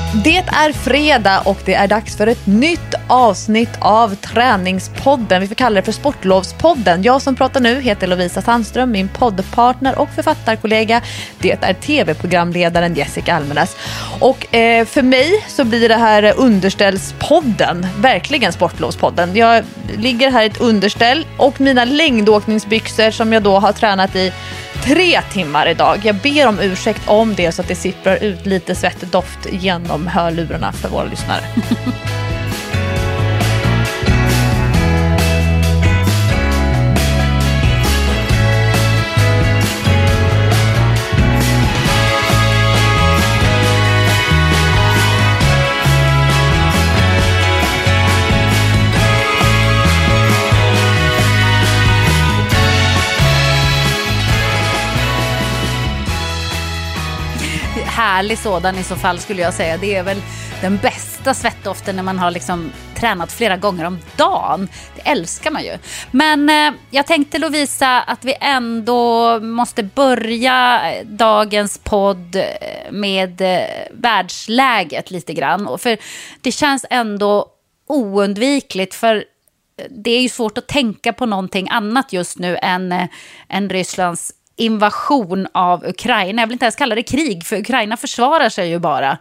Det är fredag och det är dags för ett nytt avsnitt av Träningspodden. Vi får kalla det för Sportlovspodden. Jag som pratar nu heter Lovisa Sandström, min poddpartner och författarkollega. Det är tv-programledaren Jessica Almenäs. Och för mig så blir det här underställspodden, verkligen Sportlovspodden. Jag ligger här i ett underställ och mina längdåkningsbyxor som jag då har tränat i 3 timmar idag. Jag ber om ursäkt om det så att det sipprar ut lite svettdoft genom hörlurarna för våra lyssnare. Härlig sådan i så fall skulle jag säga. Det är väl den bästa svettdoften när man har liksom tränat flera gånger om dagen. Det älskar man ju. Men jag tänkte Lovisa att vi ändå måste börja dagens podd med världsläget lite grann. För det känns ändå oundvikligt för det är ju svårt att tänka på någonting annat just nu än Rysslands invasion av Ukraina. Jag vill inte ens kalla det krig, för Ukraina försvarar sig ju bara.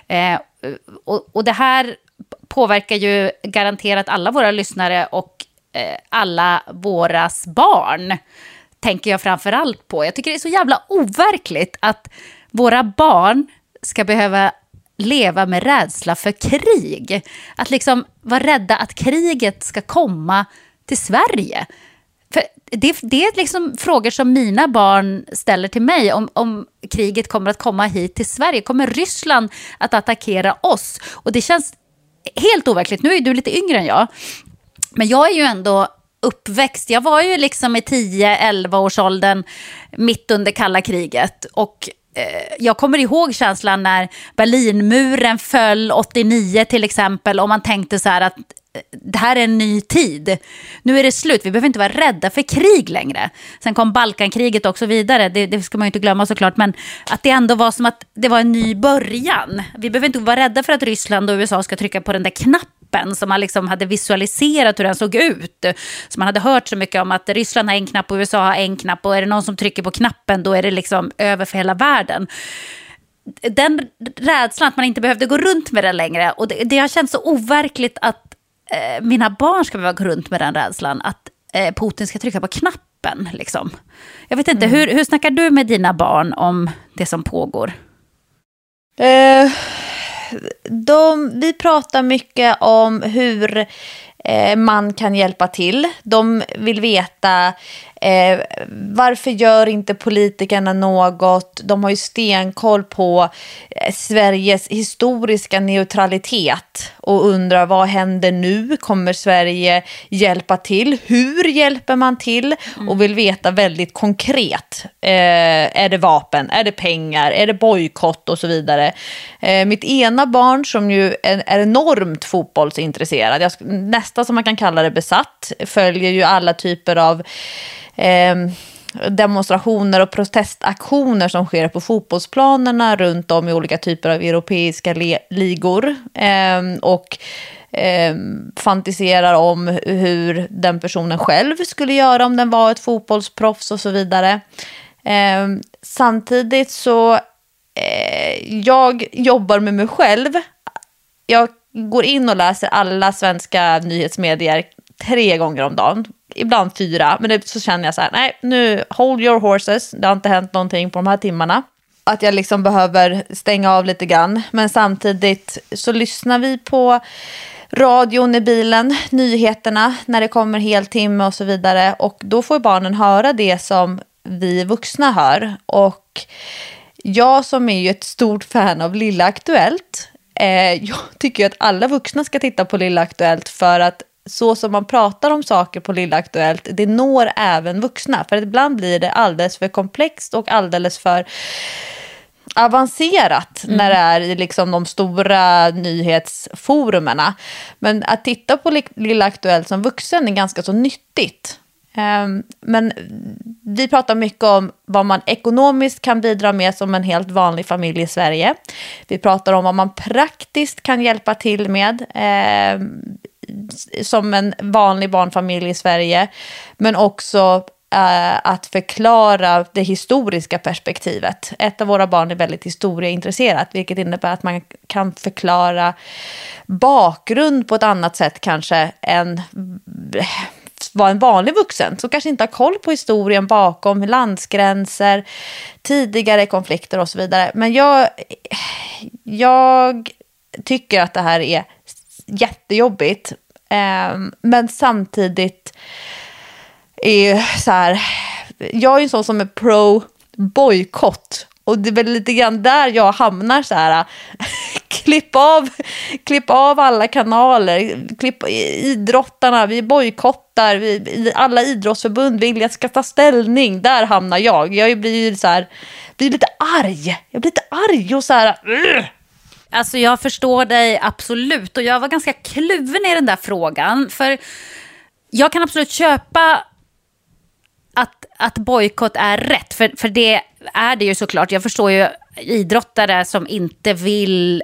Och det här påverkar ju garanterat alla våra lyssnare och alla våras barn, tänker jag framförallt på. Jag tycker det är så jävla overkligt att våra barn ska behöva leva med rädsla för krig. Att liksom vara rädda att kriget ska komma till Sverige. För det är liksom frågor som mina barn ställer till mig om kriget kommer att komma hit till Sverige. Kommer Ryssland att attackera oss? Och det känns helt overkligt. Nu är du lite yngre än jag. Men jag är ju ändå uppväxt. Jag var ju liksom i 10-11 års åldern mitt under kalla kriget. Och jag kommer ihåg känslan när Berlinmuren föll 89 till exempel. Och man tänkte så här att det här är en ny tid. Nu är det slut. Vi behöver inte vara rädda för krig längre. Sen kom Balkankriget och så vidare. Det ska man ju inte glömma såklart. Men att det ändå var som att det var en ny början. Vi behöver inte vara rädda för att Ryssland och USA ska trycka på den där knappen som man liksom hade visualiserat hur den såg ut. Så man hade hört så mycket om att Ryssland har en knapp och USA har en knapp. Och är det någon som trycker på knappen då är det liksom över för hela världen. Den rädslan att man inte behövde gå runt med den längre. Och det har känts så overkligt att mina barn ska behöva gå runt med den rädslan att Putin ska trycka på knappen liksom. Jag vet inte, hur snackar du med dina barn om det som pågår? Vi pratar mycket om hur man kan hjälpa till. De vill veta varför gör inte politikerna något? De har ju stenkoll på Sveriges historiska neutralitet och undrar vad händer nu? Kommer Sverige hjälpa till? Hur hjälper man till? Och vill veta väldigt konkret. Är det vapen? Är det pengar? Är det bojkott? Och så vidare. Mitt ena barn som ju är enormt fotbollsintresserad, nästan som man kan kalla det besatt, följer ju alla typer av demonstrationer och protestaktioner som sker på fotbollsplanerna runt om i olika typer av europeiska ligor och fantiserar om hur den personen själv skulle göra om den var ett fotbollsproffs och så vidare. Samtidigt så jag jobbar med mig själv. Jag går in och läser alla svenska nyhetsmedier 3 gånger om dagen. Ibland 4, men så känner jag så här, nej, nu hold your horses. Det har inte hänt någonting på de här timmarna. Att jag liksom behöver stänga av lite grann. Men samtidigt så lyssnar vi på radion i bilen, nyheterna när det kommer heltimme och så vidare. Och då får barnen höra det som vi vuxna hör. Och jag som är ju ett stort fan av Lilla Aktuellt, jag tycker att alla vuxna ska titta på Lilla Aktuellt för att så som man pratar om saker på Lilla Aktuellt, det når även vuxna. För ibland blir det alldeles för komplext och alldeles för avancerat när det är liksom de stora nyhetsforumerna. Men att titta på Lilla Aktuellt som vuxen är ganska så nyttigt. Men vi pratar mycket om vad man ekonomiskt kan bidra med som en helt vanlig familj i Sverige. Vi pratar om vad man praktiskt kan hjälpa till med som en vanlig barnfamilj i Sverige. Men också att förklara det historiska perspektivet. Ett av våra barn är väldigt historieintresserat, vilket innebär att man kan förklara bakgrund på ett annat sätt kanske än vad en vanlig vuxen som kanske inte har koll på historien bakom landsgränser, tidigare konflikter och så vidare. Men jag tycker att det här är jättejobbigt, men samtidigt är så här, jag är en sån som är pro bojkott, och det är väl lite grann där jag hamnar så här, klipp av alla kanaler, idrottarna, vi bojkottar, alla idrottsförbund vill jag ska ta ställning, där hamnar jag blir så här, blir lite arg, och så här. Alltså jag förstår dig absolut, och jag var ganska kluven i den där frågan, för jag kan absolut köpa att bojkott är rätt, för det är det ju såklart. Jag förstår ju idrottare som inte vill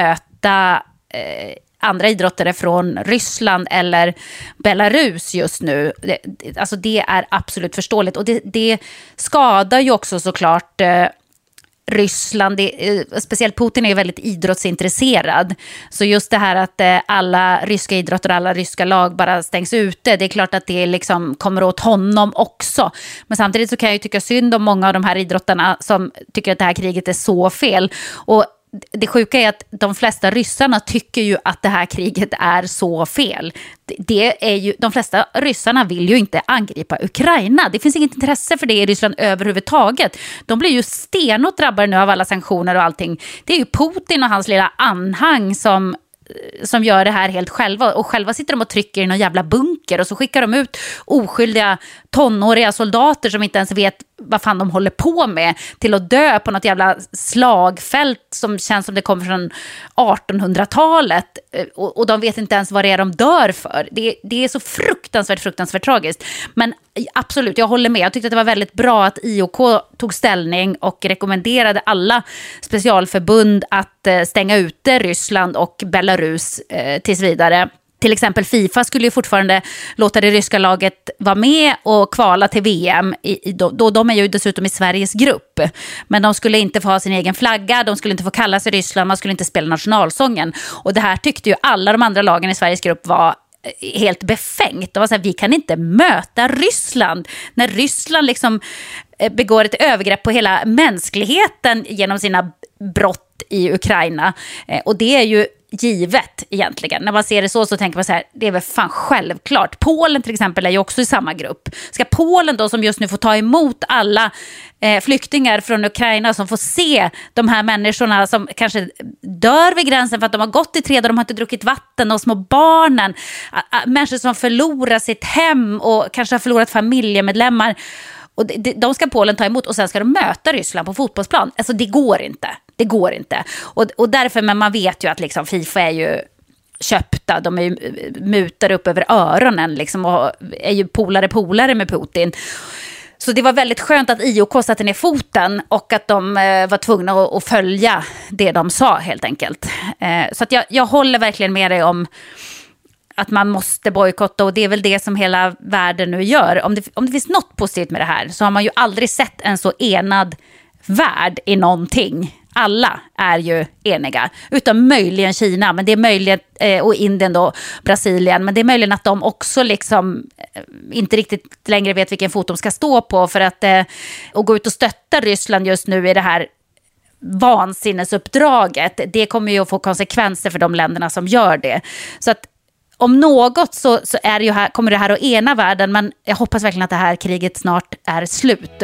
möta andra idrottare från Ryssland eller Belarus just nu. Alltså det är absolut förståeligt, och det skadar ju också såklart Ryssland, speciellt Putin är ju väldigt idrottsintresserad. Så just det här att alla ryska idrottare och alla ryska lag bara stängs ute, det är klart att det liksom kommer åt honom också. Men samtidigt så kan jag ju tycka synd om många av de här idrottarna som tycker att det här kriget är så fel. Och det sjuka är att de flesta ryssarna tycker ju att det här kriget är så fel. Det är ju, de flesta ryssarna vill ju inte angripa Ukraina. Det finns inget intresse för det i Ryssland överhuvudtaget. De blir ju stenhårt drabbade nu av alla sanktioner och allting. Det är ju Putin och hans lilla anhang som gör det här helt själva, och själva sitter de och trycker i någon jävla bunker, och så skickar de ut oskyldiga tonåriga soldater som inte ens vet vad fan de håller på med till att dö på något jävla slagfält som känns som det kommer från 1800-talet, och de vet inte ens vad det är de dör för. Det är så fruktansvärt tragiskt. Men absolut, jag håller med. Jag tyckte att det var väldigt bra att IOK tog ställning och rekommenderade alla specialförbund att stänga ute Ryssland och Belarus tills vidare. Till exempel FIFA skulle ju fortfarande låta det ryska laget vara med och kvala till VM. De är ju dessutom i Sveriges grupp. Men de skulle inte få ha sin egen flagga, de skulle inte få kalla sig Ryssland, man skulle inte spela nationalsången. Och det här tyckte ju alla de andra lagen i Sveriges grupp var helt befängt. Det var så här, vi kan inte möta Ryssland när Ryssland liksom begår ett övergrepp på hela mänskligheten genom sina brott i Ukraina. Och det är ju givet egentligen. När man ser det så tänker man så här, det är väl fan självklart. Polen till exempel är ju också i samma grupp. Ska Polen då, som just nu får ta emot alla flyktingar från Ukraina, som får se de här människorna som kanske dör vid gränsen för att de har gått i 3 dagar, de har inte druckit vatten, och små barnen, människor som förlorar sitt hem och kanske har förlorat familjemedlemmar, och de ska Polen ta emot, och sen ska de möta Ryssland på fotbollsplan. Alltså det går inte. Och därför, men man vet ju att liksom FIFA är ju köpta, de är ju mutar upp över öronen liksom, och är ju polare med Putin. Så det var väldigt skönt att IOK satte ner foten, och att de var tvungna att följa det de sa helt enkelt. Så att jag håller verkligen med dig om att man måste bojkotta, och det är väl det som hela världen nu gör. Om det finns något positivt med det här, så har man ju aldrig sett en så enad värld i någonting. Alla är ju eniga, utom möjligen Kina, men det är möjligen, och Indien då, Brasilien, men det är möjligen att de också liksom inte riktigt längre vet vilken fot de ska stå på, för att och gå ut och stötta Ryssland just nu i det här vansinnesuppdraget, det kommer ju att få konsekvenser för de länderna som gör det. Så att om något så är det ju här, kommer det här att ena världen, men jag hoppas verkligen att det här kriget snart är slut.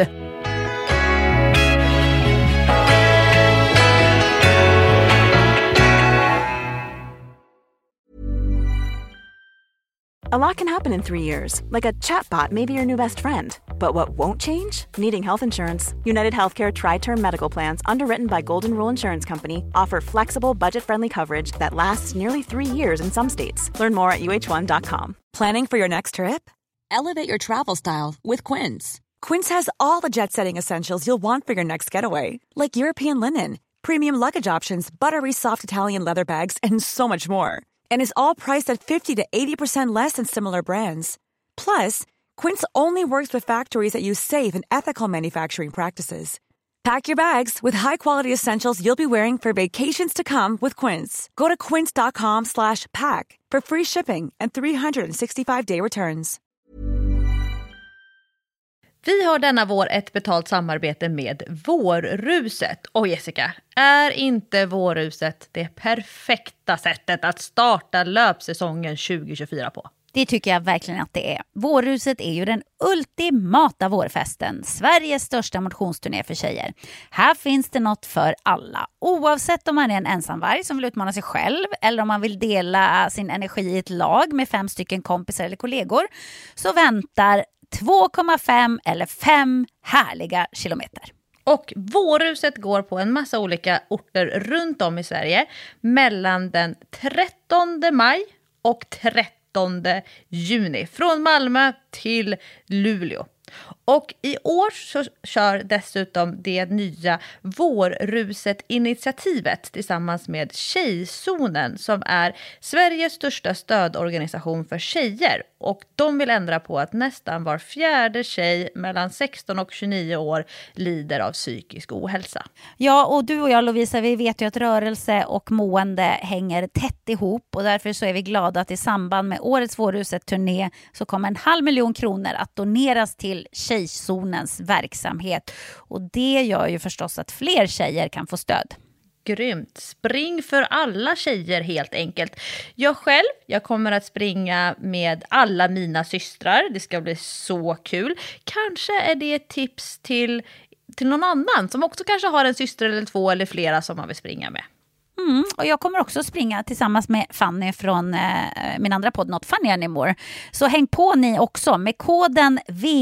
A lot can happen in 3 years, like a chatbot may be your new best friend. But what won't change? Needing health insurance. United Healthcare Tri-Term Medical Plans, underwritten by Golden Rule Insurance Company, offer flexible, budget-friendly coverage that lasts nearly 3 years in some states. Learn more at uh1.com. Planning for your next trip? Elevate your travel style with Quince. Quince has all the jet-setting essentials you'll want for your next getaway, like European linen, premium luggage options, buttery soft Italian leather bags, and so much more. And is all priced at 50 to 80% less than similar brands. Plus, Quince only works with factories that use safe and ethical manufacturing practices. Pack your bags with high-quality essentials you'll be wearing for vacations to come with Quince. Go to quince.com/pack for free shipping and 365-day returns. Vi har denna vår ett betalt samarbete med Vårruset. Och Jessica, är inte Vårruset det perfekta sättet att starta löpsäsongen 2024 på? Det tycker jag verkligen att det är. Vårruset är ju den ultimata vårfesten. Sveriges största motionsturné för tjejer. Här finns det något för alla. Oavsett om man är en ensamvarg som vill utmana sig själv eller om man vill dela sin energi i ett lag med 5 stycken kompisar eller kollegor, så väntar 2,5 eller 5 härliga kilometer. Och Vårruset går på en massa olika orter runt om i Sverige mellan den 13 maj och 13 juni. Från Malmö till Luleå. Och i år så kör dessutom det nya Vårruset-initiativet tillsammans med Tjejzonen som är Sveriges största stödorganisation för tjejer. Och de vill ändra på att nästan var 4:e tjej mellan 16 och 29 år lider av psykisk ohälsa. Ja, och du och jag, Lovisa, vi vet ju att rörelse och mående hänger tätt ihop, och därför så är vi glada att i samband med årets Vårruset-turné så kommer 500 000 kronor att doneras till Tjejzonens verksamhet. Och det gör ju förstås att fler tjejer kan få stöd. Grymt. Spring för alla tjejer helt enkelt. Jag kommer att springa med alla mina systrar. Det ska bli så kul. Kanske är det ett tips till någon annan som också kanske har en syster eller 2 eller flera som man vill springa med. Och jag kommer också springa tillsammans med Fanny från min andra podd Not Funny Anymore. Så häng på ni också. Med koden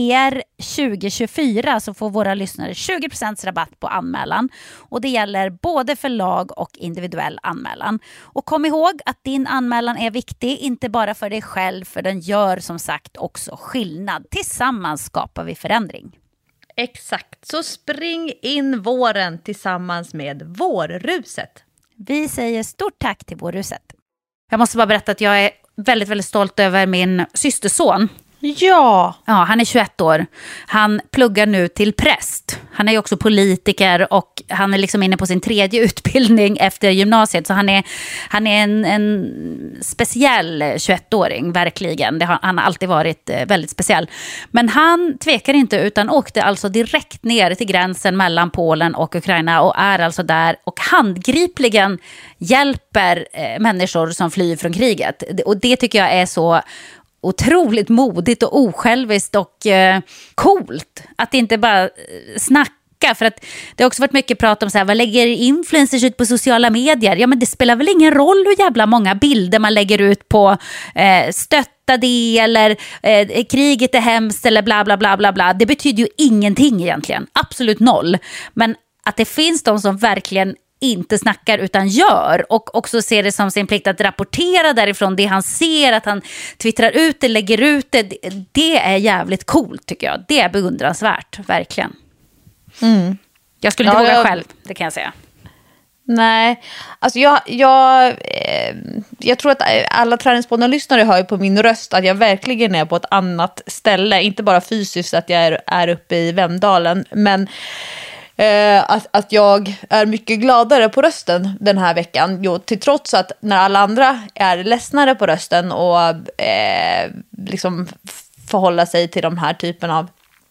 VR2024 så får våra lyssnare 20% rabatt på anmälan. Och det gäller både för lag och individuell anmälan. Och kom ihåg att din anmälan är viktig, inte bara för dig själv, för den gör som sagt också skillnad. Tillsammans skapar vi förändring. Exakt, så spring in våren tillsammans med Vårruset. Vi säger stort tack till Vårruset. Jag måste bara berätta att jag är väldigt, väldigt stolt över min systerson. Ja, han är 21 år. Han pluggar nu till präst. Han är ju också politiker och han är liksom inne på sin 3:e utbildning efter gymnasiet. Så han är en speciell 21-åring, verkligen. Han har alltid varit väldigt speciell. Men han tvekar inte utan åkte alltså direkt ner till gränsen mellan Polen och Ukraina och är alltså där och handgripligen hjälper människor som flyr från kriget. Och det tycker jag är så otroligt modigt och osjälviskt och coolt att inte bara snacka, för att det har också varit mycket prat om så här, vad lägger influencers ut på sociala medier? Ja, men det spelar väl ingen roll hur jävla många bilder man lägger ut på stötta det eller kriget är hemskt eller bla bla bla bla bla. Det betyder ju ingenting egentligen, absolut noll. Men att det finns de som verkligen inte snackar utan gör och också ser det som sin plikt att rapportera därifrån det han ser, att han twittrar ut det, lägger ut det, det är jävligt coolt tycker jag. Det är beundransvärt, verkligen. Jag skulle inte våga själv, det kan jag säga. Nej, alltså jag tror att alla träningspodden-lyssnare hör ju på min röst att jag verkligen är på ett annat ställe, inte bara fysiskt att jag är uppe i Vemdalen, men att jag är mycket gladare på rösten den här veckan. Jo, till trots att när alla andra är ledsnare på rösten och liksom förhålla sig till de här typen av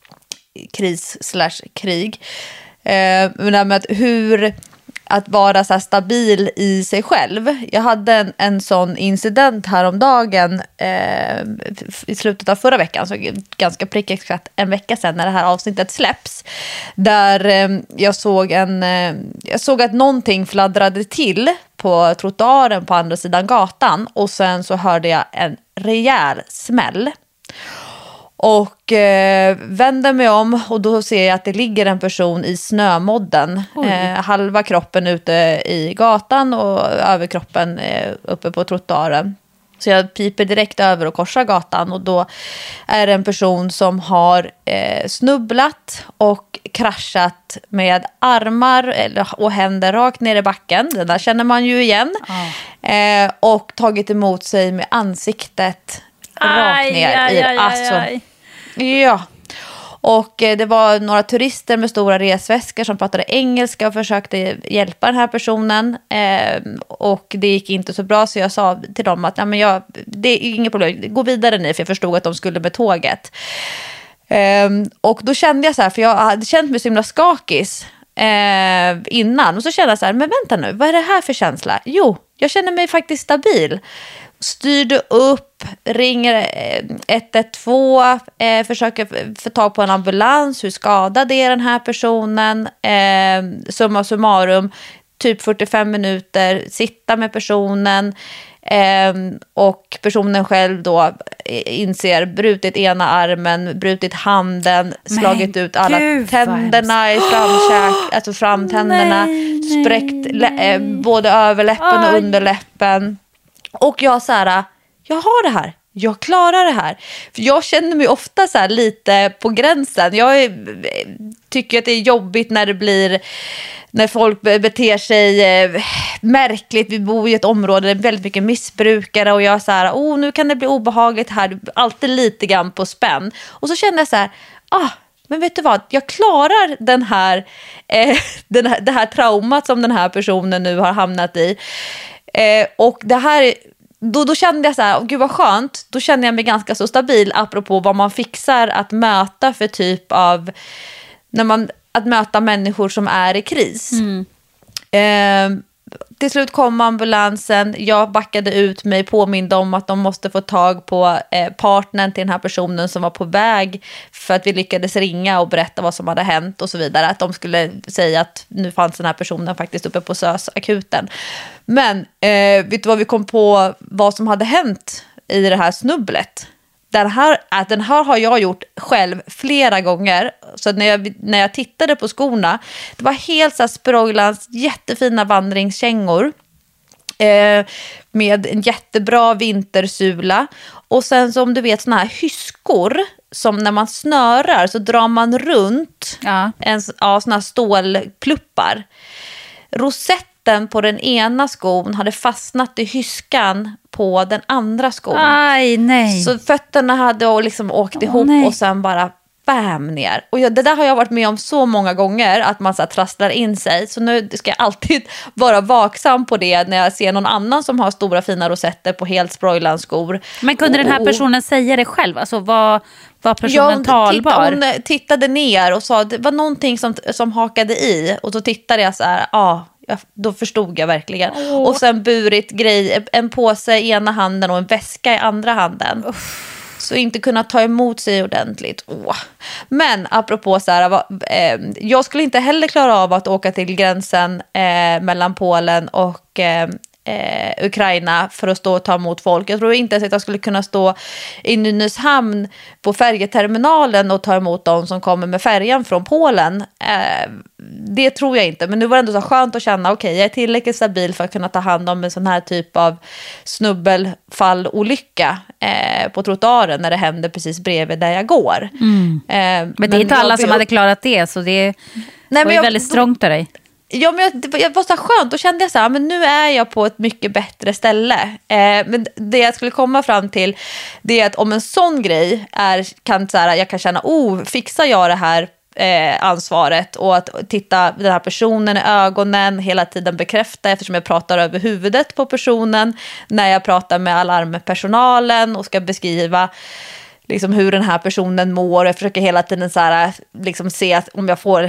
kris/krig. Men med att vara så här stabil i sig själv. Jag hade en sån incident häromdagen i slutet av förra veckan, så ganska prickigt exakt en vecka sedan när det här avsnittet släpps, där jag såg att någonting fladdrade till på trottoaren på andra sidan gatan och sen så hörde jag en rejäl smäll. Och vänder mig om och då ser jag att det ligger en person i snömodden. Halva kroppen ute i gatan och överkroppen uppe på trottoaren. Så jag piper direkt över och korsar gatan och då är det en person som har snubblat och kraschat med armar och händer rakt ner i backen. Det där känner man ju igen. Och tagit emot sig med ansiktet rakt ner i Ja. Och det var några turister med stora resväskor som pratade engelska och försökte hjälpa den här personen. Och det gick inte så bra, så jag sa till dem att det är inget problem, gå vidare ni, för jag förstod att de skulle med tåget. Och då kände jag så här, för jag hade känt mig så himla skakis innan. Och så kände jag så här, men vänta nu, vad är det här för känsla? Jo, jag känner mig faktiskt stabil. Styrde upp, ringer 112, försöker få tag på en ambulans. Hur skadad är den här personen? Summa summarum, typ 45 minuter, sitta med personen. Och personen själv då inser brutit ena armen, brutit handen, slagit ut alla tänderna i alltså framtänderna, spräckt både överläppen och underläppen. Och jag så här, jag har det här. Jag klarar det här. För jag känner mig ofta så här lite på gränsen. Jag tycker att det är jobbigt när folk beter sig märkligt. Vi bor i ett område där det är väldigt mycket missbrukare. Och jag är så här, nu kan det bli obehagligt här. Alltid lite grann på spänn. Och så känner jag så här, men vet du vad? Jag klarar det här traumat som den här personen nu har hamnat i. Och det här, då kände jag så här, gud vad skönt. Då kände jag mig ganska så stabil, apropå vad man fixar att möta för typ av att möta människor som är i kris. Till slut kom ambulansen. Jag backade ut mig, påminde om att de måste få tag på partnern till den här personen som var på väg, för att vi lyckades ringa och berätta vad som hade hänt och så vidare. Att de skulle säga att nu fanns den här personen faktiskt uppe på SÖS-akuten. Men vet du vad vi kom på vad som hade hänt i det här snubblet? Den här har jag gjort själv flera gånger. Så när jag tittade på skorna, det var helt så här Sproilans jättefina vandringskängor med en jättebra vintersula. Och sen som du vet, såna här hyskor som när man snörar så drar man runt såna här stålpluppar. Rosetten på den ena skon hade fastnat i hyskan på den andra skon. Aj, nej. Så fötterna hade liksom åkt ihop och sen bara bam ner. Och det där har jag varit med om så många gånger, att man så här trasslar in sig. Så nu ska jag alltid vara vaksam på det när jag ser någon annan som har stora fina rosetter på helt Sproilan-skor. Men kunde den här personen säga det själv? Alltså var personen talbar? Hon tittade ner och sa, det var någonting som hakade i. Och så tittade jag så här, då förstod jag verkligen. Och sen burit en påse i ena handen och en väska i andra handen. Så inte kunna ta emot sig ordentligt. Men apropå så här, jag skulle inte heller klara av att åka till gränsen mellan Polen och Ukraina för att stå och ta emot folk. Jag tror inte ens att jag skulle kunna stå i Nynäshamn på färjeterminalen och ta emot de som kommer med färjan från Polen. Det tror jag inte. Men nu var det ändå så skönt att känna, okej, jag är tillräckligt stabil för att kunna ta hand om en sån här typ av snubbelfallolycka på trottoaren när det händer precis bredvid där jag går. Men det är inte alla som hade klarat det, så det var ju väldigt strångt av dig. Ja, men det var så skönt. Då kände jag så här, men nu är jag på ett mycket bättre ställe. Men det jag skulle komma fram till, det är att om en sån grej jag kan känna, fixar jag det här ansvaret, och att titta den här personen i ögonen, hela tiden bekräfta, eftersom jag pratar över huvudet på personen när jag pratar med alarmpersonalen och ska beskriva liksom hur den här personen mår. Jag försöker hela tiden så här, liksom se att om jag får...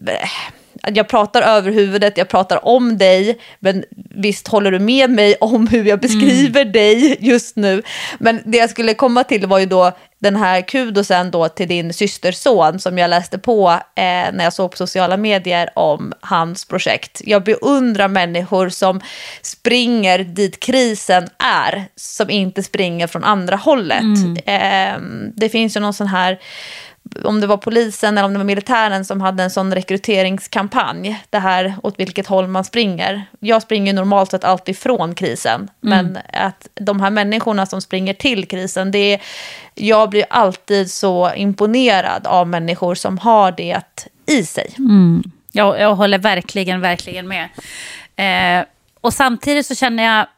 Jag pratar över huvudet, jag pratar om dig, men visst håller du med mig om hur jag beskriver dig just nu. Men det jag skulle komma till var ju då den här kudosen då till din systerson som jag läste på när jag såg på sociala medier om hans projekt. Jag beundrar människor som springer dit krisen är, som inte springer från andra hållet. Det finns ju någon sån här om det var polisen eller om det var militären som hade en sån rekryteringskampanj. Det här åt vilket håll man springer. Jag springer normalt sett alltid från krisen. Men att de här människorna som springer till krisen, jag blir alltid så imponerad av människor som har det i sig. Jag håller verkligen med. Och samtidigt så känner jag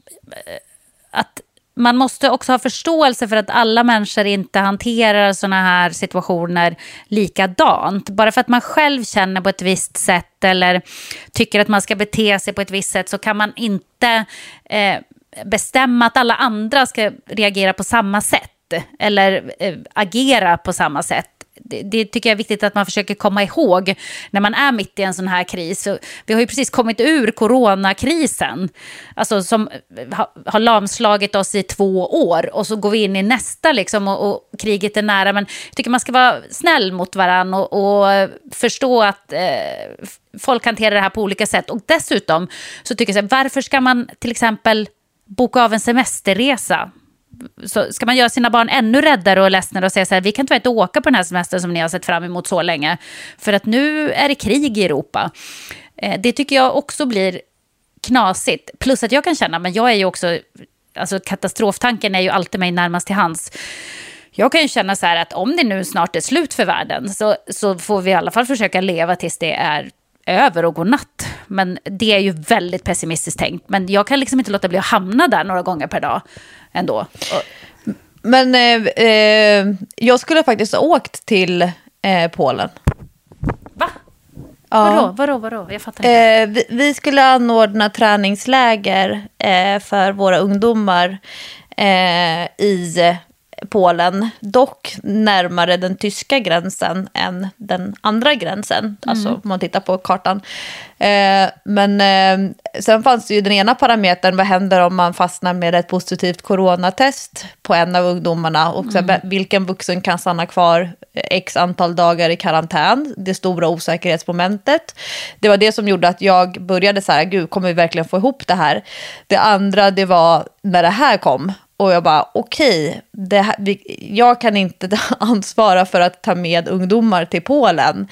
att man måste också ha förståelse för att alla människor inte hanterar såna här situationer likadant. Bara för att man själv känner på ett visst sätt eller tycker att man ska bete sig på ett visst sätt, så kan man inte bestämma att alla andra ska reagera på samma sätt eller agera på samma sätt. Det tycker jag är viktigt att man försöker komma ihåg när man är mitt i en sån här kris. Så vi har ju precis kommit ur coronakrisen, alltså som har lamslagit oss i 2 år, och så går vi in i nästa liksom, och kriget är nära. Men jag tycker man ska vara snäll mot varann och förstå att folk hanterar det här på olika sätt. Och dessutom så tycker jag så här, varför ska man till exempel boka av en semesterresa? Så ska man göra sina barn ännu räddare och ledsnare och säga så här, vi kan tyvärr inte åka på den här semestern som ni har sett fram emot så länge, för att nu är det krig i Europa. Det tycker jag också blir knasigt. Plus att jag kan känna, men jag är ju också, alltså katastroftanken är ju alltid mig närmast till hands. Jag kan ju känna så här att om det nu snart är slut för världen, så får vi i alla fall försöka leva tills det är över och gå natt. Men det är ju väldigt pessimistiskt tänkt. Men jag kan liksom inte låta bli att hamna där några gånger per dag ändå. Men jag skulle faktiskt ha åkt till Polen. Va? Ja. Vadå? Jag fattar inte. Vi skulle anordna träningsläger för våra ungdomar i Polen, dock närmare den tyska gränsen än den andra gränsen, alltså om man tittar på kartan. Men sen fanns det ju den ena parametern, vad händer om man fastnar med ett positivt coronatest på en av ungdomarna, och så vilken vuxen kan stanna kvar x antal dagar i karantän, det stora osäkerhetsmomentet. Det var det som gjorde att jag började så här, gud, kommer vi verkligen få ihop det här? Det andra, det var när det här kom. Och jag bara, okej, jag kan inte ansvara för att ta med ungdomar till Polen.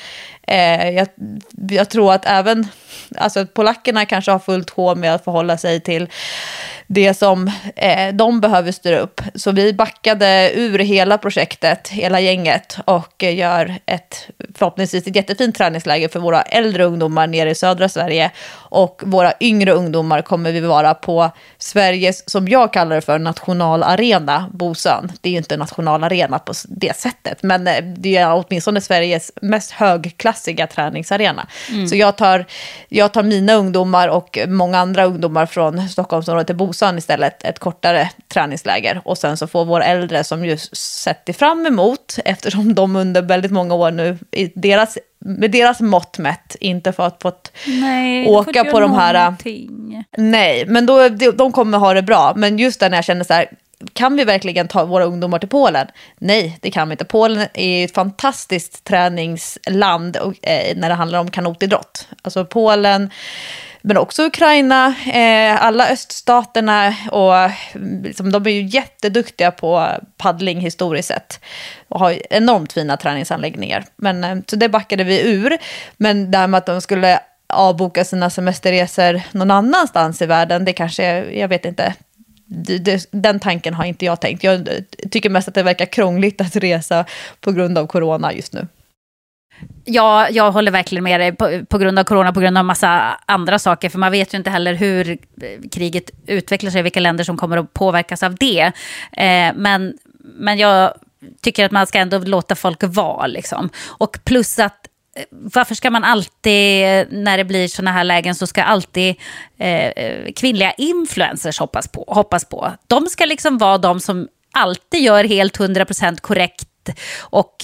Jag tror att även alltså, polackerna kanske har fullt sjå med att förhålla sig till det som de behöver styra upp. Så vi backade ur hela projektet, hela gänget, och gör förhoppningsvis ett jättefint träningsläger för våra äldre ungdomar nere i södra Sverige. Och våra yngre ungdomar kommer vi vara på Sveriges, som jag kallar det för, nationalarena, Bosön. Det är ju inte en nationalarena på det sättet, men det är åtminstone Sveriges mest högklassiga träningsarena. Så jag tar mina ungdomar och många andra ungdomar från Stockholmsområdet till Bosön istället, ett kortare träningsläger. Och sen så får våra äldre, som just sätter fram emot, eftersom de under väldigt många år nu med deras mått mätt inte fått åka på de här någonting. Nej, men de kommer ha det bra. Men just där när jag känner så här, kan vi verkligen ta våra ungdomar till Polen? Nej, det kan vi inte. Polen är ett fantastiskt träningsland när det handlar om kanotidrott. Alltså Polen, men också Ukraina, alla öststaterna, och liksom, de är ju jätteduktiga på paddling historiskt sett och har enormt fina träningsanläggningar. Men så det backade vi ur. Men där med att de skulle avboka sina semesterresor någon annanstans i världen, det kanske, jag vet inte. Den tanken har inte jag tänkt. Jag tycker mest att det verkar krångligt att resa på grund av corona just nu. Ja, jag håller verkligen med dig på grund av corona, på grund av massa andra saker. För man vet ju inte heller hur kriget utvecklar sig, vilka länder som kommer att påverkas av det. Men jag tycker att man ska ändå låta folk vara. Liksom. Och plus att varför ska man alltid, när det blir såna här lägen, så ska alltid kvinnliga influencers hoppas på. De ska liksom vara de som alltid gör helt 100% korrekt och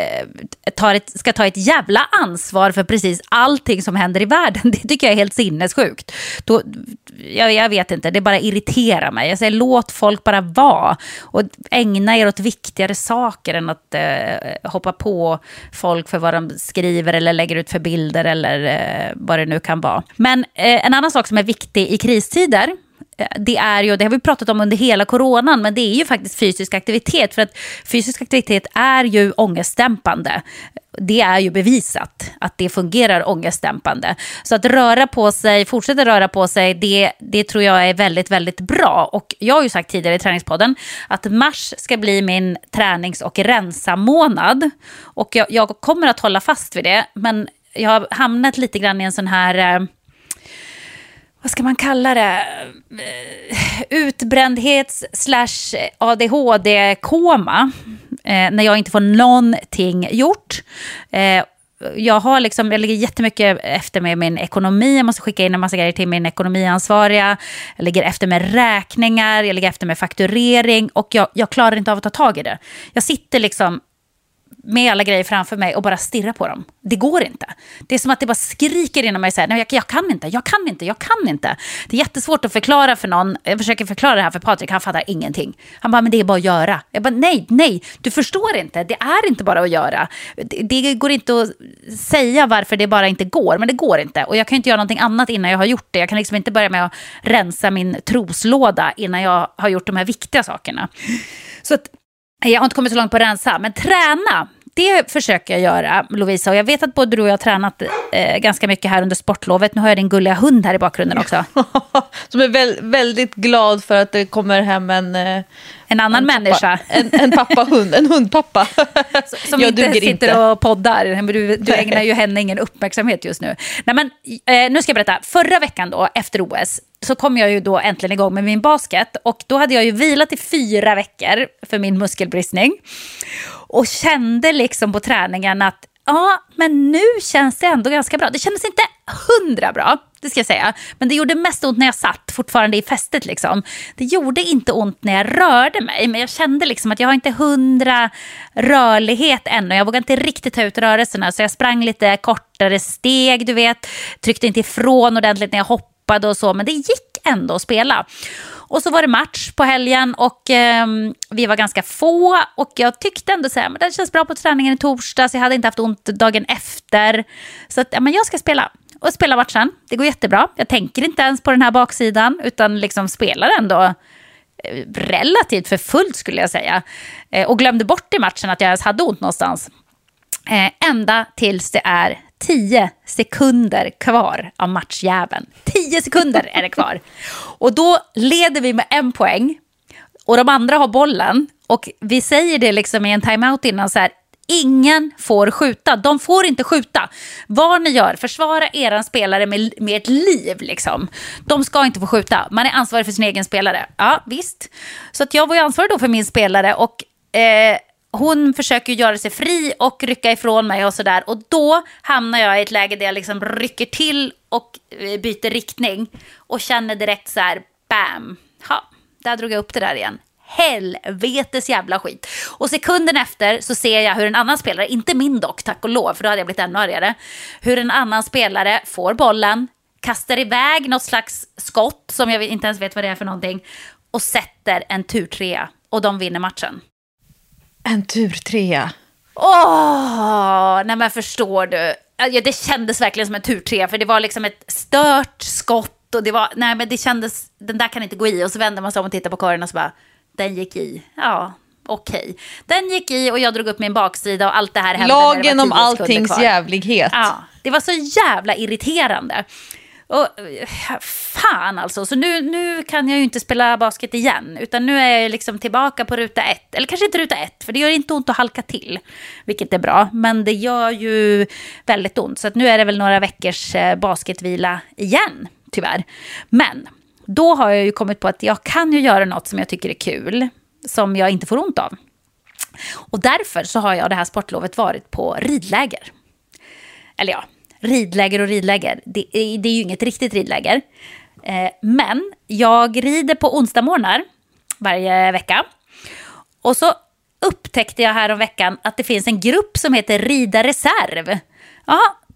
ska ta ett jävla ansvar för precis allting som händer i världen. Det tycker jag är helt sinnessjukt. Jag vet inte, det bara irriterar mig. Jag säger, låt folk bara vara och ägna er åt viktigare saker än att hoppa på folk för vad de skriver eller lägger ut för bilder eller vad det nu kan vara. Men en annan sak som är viktig i kristider, det är ju, det har vi pratat om under hela coronan, men det är ju faktiskt fysisk aktivitet, för att fysisk aktivitet är ju ångestdämpande. Det är ju bevisat att det fungerar ångestdämpande. Så att röra på sig, fortsätta röra på sig, det tror jag är väldigt, väldigt bra. Och jag har ju sagt tidigare i träningspodden att mars ska bli min tränings- och rensa-månad. Och jag kommer att hålla fast vid det, men jag har hamnat lite grann i en sån här... vad ska man kalla det? Utbrändhets/ADHD-koma. När jag inte får någonting gjort. Jag ligger jättemycket efter med min ekonomi. Jag måste skicka in en massa grejer till min ekonomiansvariga. Jag ligger efter med räkningar. Jag ligger efter med fakturering. Och jag klarar inte av att ta tag i det. Jag sitter liksom med alla grejer framför mig och bara stirra på dem. Det går inte. Det är som att det bara skriker inom mig och säger, nej, jag kan inte. Det är jättesvårt att förklara för någon. Jag försöker förklara det här för Patrik, han fattar ingenting. Han bara, men det är bara att göra. Jag bara, nej, du förstår inte. Det är inte bara att göra. Det går inte att säga varför det bara inte går, men det går inte. Och jag kan inte göra någonting annat innan jag har gjort det. Jag kan liksom inte börja med att rensa min troslåda innan jag har gjort de här viktiga sakerna. Så att jag har inte kommit så långt på att rensa, men träna, det försöker jag göra, Lovisa. Och jag vet att både du och jag har tränat ganska mycket här under sportlovet. Nu har jag din gulliga hund här i bakgrunden också. Som är väldigt glad för att det kommer hem en annan människa. En pappahund, en hundpappa. Som inte sitter och poddar. Du ägnar ju henne ingen uppmärksamhet just nu. Nej, men nu ska jag berätta. Förra veckan då, efter OS, så kom jag ju då äntligen igång med min basket. Och då hade jag ju vilat i 4 veckor för min muskelbristning. Och kände liksom på träningen att men nu känns det ändå ganska bra. Det kändes inte 100 bra, det ska jag säga. Men det gjorde mest ont när jag satt fortfarande i fästet liksom. Det gjorde inte ont när jag rörde mig. Men jag kände liksom att jag har inte 100 rörlighet ännu. Jag vågade inte riktigt ta ut rörelserna. Så jag sprang lite kortare steg, du vet. Tryckte inte ifrån ordentligt när jag hoppade och så. Men det gick ändå att spela. Och så var det match på helgen och vi var ganska få. Och jag tyckte ändå så här, men det känns bra på träningen i torsdag. Så jag hade inte haft ont dagen efter. Så att, men jag ska spela. Och spela matchen. Det går jättebra. Jag tänker inte ens på den här baksidan. Utan liksom spelar ändå relativt för fullt skulle jag säga. Och glömde bort i matchen att jag ens hade ont någonstans. Ända tills det är 10 sekunder kvar av matchjäveln. 10 sekunder är det kvar. Och då leder vi med 1 poäng. Och de andra har bollen. Och vi säger det liksom i en timeout innan så här. Ingen får skjuta. De får inte skjuta. Vad ni gör, försvara eran spelare med ett liv liksom. De ska inte få skjuta. Man är ansvarig för sin egen spelare. Ja, visst. Så att jag var ju ansvarig då för min spelare. Och hon försöker göra sig fri och rycka ifrån mig och sådär. Och då hamnar jag i ett läge där jag liksom rycker till och byter riktning. Och känner direkt så här, bam. Ja, där drog jag upp det där igen. Helvetes jävla skit. Och sekunden efter så ser jag hur en annan spelare, inte min dock, tack och lov, för då hade jag blivit ännu argare. Hur en annan spelare får bollen, kastar iväg något slags skott som jag inte ens vet vad det är för någonting. Och sätter en turtrea. Och de vinner matchen. En turtrea. Nej men förstår du. Ja, det kändes verkligen som en turtrea. För det var liksom ett stört skott. Och det var, nej men det kändes, den där kan inte gå i. Och så vände man sig om och tittade på korgen och så bara, den gick i. Ja, okej. Den gick i och jag drog upp min baksida och allt det här hände. Lagen om alltings jävlighet. Ja, det var så jävla irriterande. Och fan alltså. Så nu kan jag ju inte spela basket igen. Utan nu är jag liksom tillbaka på ruta 1. Eller kanske inte ruta 1. För det gör inte ont att halka till. Vilket är bra. Men det gör ju väldigt ont. Så att nu är det väl några veckors basketvila igen. Tyvärr. Men då har jag ju kommit på att jag kan ju göra något som jag tycker är kul. Som jag inte får ont av. Och därför så har jag det här sportlovet varit på ridläger. Eller ja, ridläger och ridläger. Det är ju inget riktigt ridläger. Men jag rider på onsdagsmorgnar varje vecka. Och så upptäckte jag här om veckan att det finns en grupp som heter Rida Reserv. Ja,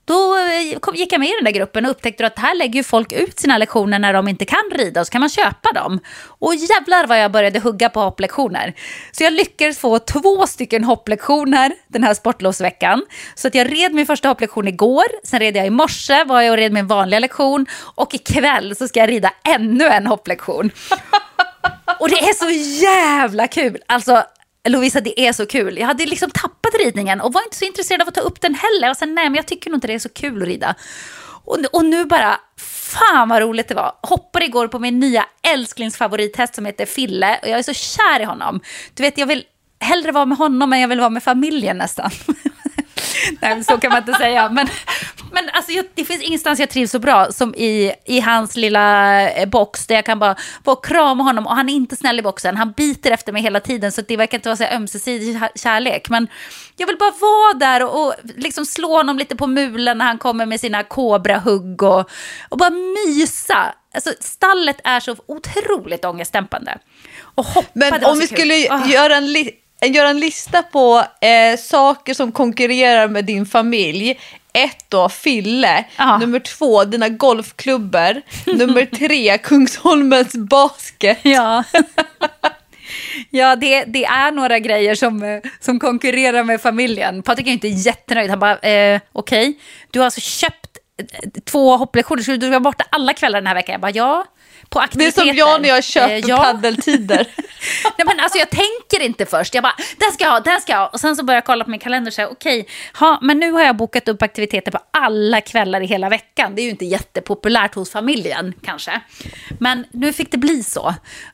Då gick jag med i den där gruppen och upptäckte att här lägger ju folk ut sina lektioner när de inte kan rida, och så kan man köpa dem. Och jävlar vad jag började hugga på hopplektioner. Så jag lyckades få 2 stycken hopplektioner den här sportlovsveckan. Så att jag red min första hopplektion igår, sen red jag i morse, var jag och red min vanliga lektion, och ikväll så ska jag rida ännu en hopplektion. Och det är så jävla kul. Alltså Lovisa, det är så kul. Jag hade liksom tappat ridningen och var inte så intresserad av att ta upp den heller. Och sen nej, men jag tycker nog inte det är så kul att rida. Och nu bara, fan vad roligt det var. Hoppade igår på min nya älsklingsfavorithäst som heter Fille. Och jag är så kär i honom. Du vet, jag vill hellre vara med honom än jag vill vara med familjen nästan. Nej, så kan man inte säga. Men alltså, det finns ingenstans jag trivs så bra som i hans lilla box, där jag kan bara få krama honom. Och han är inte snäll i boxen. Han biter efter mig hela tiden, så det verkar inte vara så ömsesidig kärlek. Men jag vill bara vara där och liksom slå honom lite på mulen när han kommer med sina kobrahugg och bara mysa. Alltså, stallet är så otroligt ångestdämpande. Och hoppa, men om vi skulle göra en lista på saker som konkurrerar med din familj. 1 då, Fille. Ja. Nummer 2, dina golfklubbor. Nummer 3, Kungsholmens basket. Ja. Ja, det är några grejer som konkurrerar med familjen. Patrik är inte jättenöjd. Han bara, okej. Du har alltså köpt 2 hopplektioner. Så du var borta alla kvällar den här veckan. Jag bara, ja. På aktiviteter. Det är som jag när jag köper paddeltider. Nej, men alltså jag tänker inte först. Jag bara, den ska jag ha. Och sen så börjar jag kolla på min kalender och säga, okej, men nu har jag bokat upp aktiviteter på alla kvällar i hela veckan. Det är ju inte jättepopulärt hos familjen kanske. Men nu fick det bli så.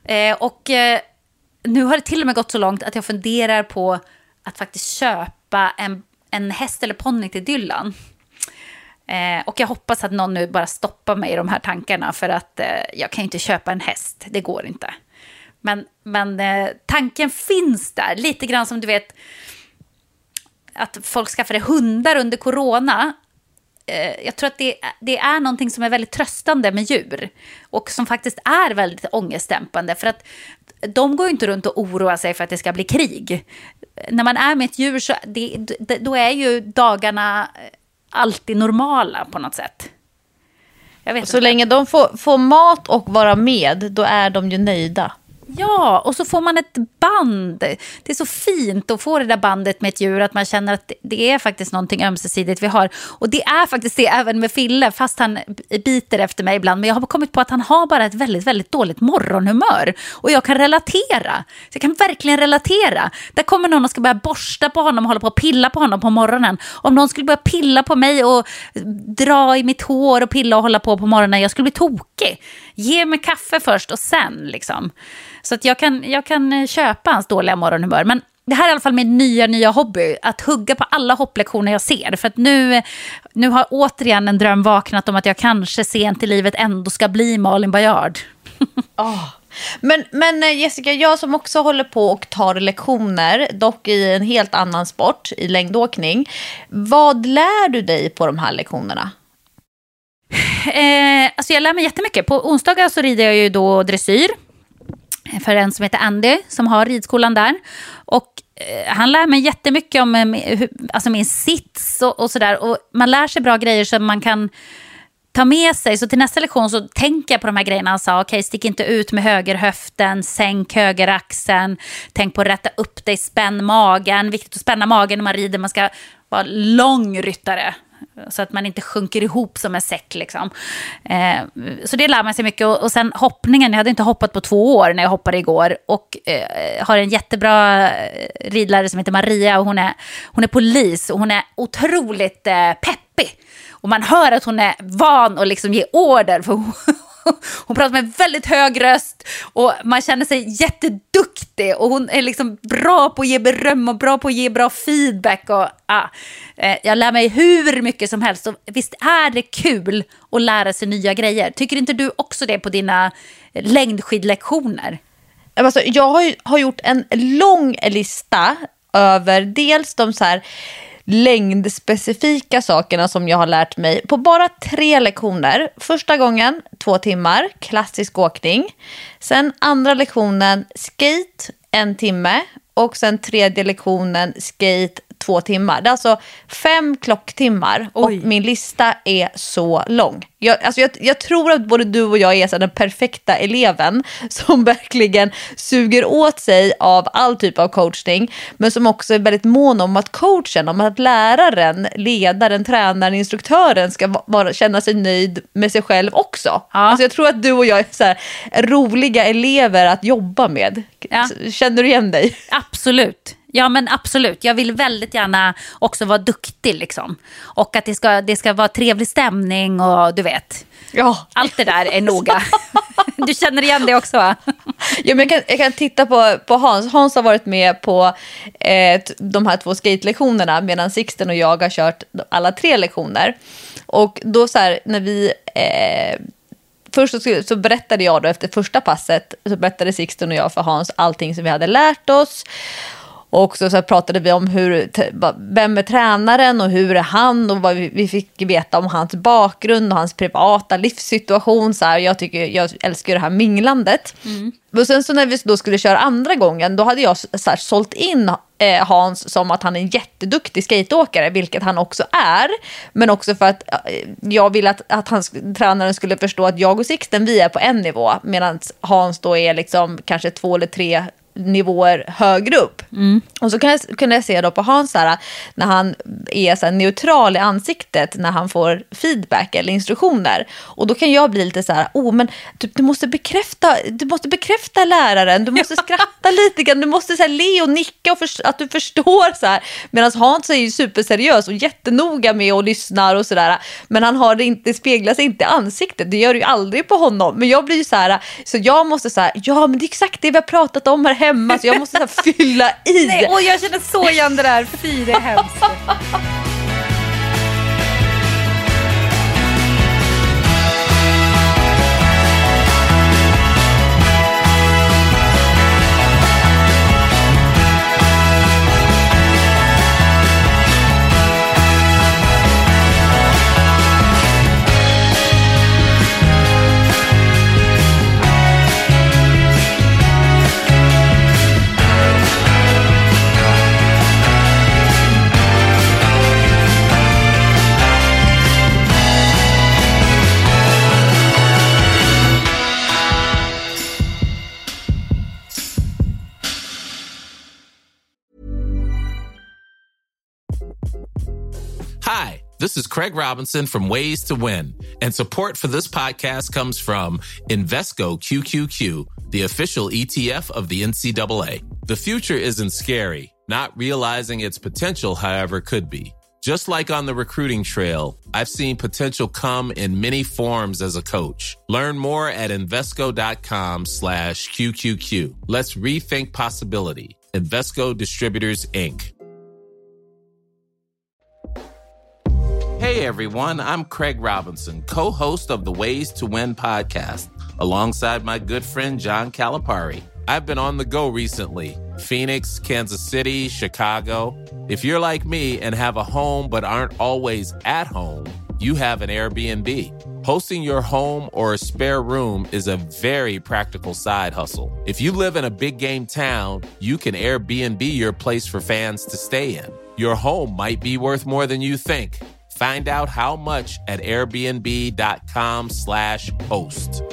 Nu har det till och med gått så långt att jag funderar på att faktiskt köpa en häst eller ponny till Dylan. Och jag hoppas att någon nu bara stoppar mig i de här tankarna, för att jag kan ju inte köpa en häst, det går inte. Men tanken finns där, lite grann som du vet att folk skaffade hundar under corona. Jag tror att det är någonting som är väldigt tröstande med djur och som faktiskt är väldigt ångestdämpande, för att de går ju inte runt och oroar sig för att det ska bli krig. När man är med ett djur så då är ju dagarna alltid normala på något sätt. Jag vet så inte. länge de får mat och vara med, då är de ju nöjda. Ja, och så får man ett band. Det är så fint att få det där bandet med ett djur, att man känner att det är faktiskt någonting ömsesidigt vi har. Och det är faktiskt det även med Fille, fast han biter efter mig ibland. Men jag har kommit på att han har bara ett väldigt, väldigt dåligt morgonhumör. Och jag kan relatera. Så jag kan verkligen relatera. Där kommer någon och ska börja borsta på honom och hålla på och pilla på honom på morgonen. Om någon skulle börja pilla på mig och dra i mitt hår och pilla och hålla på morgonen, jag skulle bli tokig. Ge mig kaffe först och sen liksom. Så att jag kan köpa hans dåliga morgonhumör. Men det här är i alla fall min nya hobby. Att hugga på alla hopplektioner jag ser. För att nu har återigen en dröm vaknat om att jag kanske sent i livet ändå ska bli Malin Baryard. Men Jessica, jag som också håller på och tar lektioner, dock i en helt annan sport, i längdåkning. Vad lär du dig på de här lektionerna? Alltså jag lär mig jättemycket. På onsdagar så rider jag ju då dressyr för en som heter Andy som har ridskolan där. Och han lär mig jättemycket om alltså min sits och sådär. Och man lär sig bra grejer som man kan ta med sig. Så till nästa lektion så tänker jag på de här grejerna. Han sa, okej, stick inte ut med högerhöften, sänk högeraxeln, tänk på att rätta upp dig, spänn magen. Viktigt att spänna magen när man rider, man ska vara lång ryttare. Så att man inte sjunker ihop som en säck liksom. Så det lär man sig mycket. Och sen hoppningen, jag hade inte hoppat på 2 år när jag hoppade igår. Och har en jättebra ridlärare som heter Maria. Och hon är polis och hon är otroligt peppig. Och man hör att hon är van att liksom ge order, för hon pratar med väldigt hög röst och man känner sig jätteduktig, och hon är liksom bra på att ge beröm och bra på att ge bra feedback och jag lär mig hur mycket som helst, och visst är det kul att lära sig nya grejer. Tycker inte du också det på dina längdskidlektioner? Alltså, jag har gjort en lång lista över dels de så här längdspecifika sakerna som jag har lärt mig på bara 3 lektioner. Första gången 2 timmar, klassisk åkning. Sen andra lektionen skate 1 timme. Och sen tredje lektionen skate 2 timmar. Det är alltså 5 klocktimmar och min lista är så lång. Jag tror att både du och jag är så den perfekta eleven som verkligen suger åt sig av all typ av coachning, men som också är väldigt mån om att coachen, om att läraren, ledaren, tränaren, instruktören ska känna sig nöjd med sig själv också. Ja. Alltså jag tror att du och jag är så här roliga elever att jobba med. Ja. Känner du igen dig? Absolut. Ja, men absolut. Jag vill väldigt gärna också vara duktig liksom. Och att det ska vara trevlig stämning och du vet. Ja. Allt det där är noga. Du känner igen det också, va? Ja, men jag kan titta på Hans. Hans har varit med på de här 2 skate-lektionerna medan Sixten och jag har kört alla 3 lektioner. Och då så här, när vi... Först så berättade jag då efter första passet, så berättade Sixten och jag för Hans allting som vi hade lärt oss. Och så pratade vi om vem är tränaren och hur är han, och vad vi fick veta om hans bakgrund och hans privata livssituation. Så här, jag älskar det här minglandet. Och sen så när vi då skulle köra andra gången, då hade jag så här sålt in Hans som att han är en jätteduktig skateåkare, vilket han också är. Men också för att jag ville att tränaren skulle förstå att jag och Sixten, vi är på en nivå, medan Hans då är liksom kanske 2 eller 3 nivåer högre upp. Och så kunde jag se då på Hans här, när han är så här neutral i ansiktet när han får feedback eller instruktioner, och då kan jag bli lite så här, men du måste bekräfta läraren, du måste skratta lite grann, du måste så här le och nicka och att du förstår så här, medan Hans är ju superseriös och jättenoga med och lyssnar och sådär, men han har det speglas inte i ansiktet, det gör det ju aldrig på honom, men jag blir ju så här, så jag måste så här, ja men det är exakt det vi har pratat om här hemma, så jag måste så här fylla i. Nej, och jag känner så igen det där. Fy, det är hemskt. Hi, this is Craig Robinson from Ways to Win, and support for this podcast comes from Invesco QQQ, the official ETF of the NCAA. The future isn't scary. Not realizing its potential, however, could be. Just like on the recruiting trail, I've seen potential come in many forms as a coach. Learn more at Invesco.com/QQQ. Let's rethink possibility. Invesco Distributors, Inc. Hey everyone, I'm Craig Robinson, co-host of the Ways to Win podcast, alongside my good friend John Calipari. I've been on the go recently. Phoenix, Kansas City, Chicago. If you're like me and have a home but aren't always at home, you have an Airbnb. Hosting your home or a spare room is a very practical side hustle. If you live in a big game town, you can Airbnb your place for fans to stay in. Your home might be worth more than you think. Find out how much at airbnb.com/host.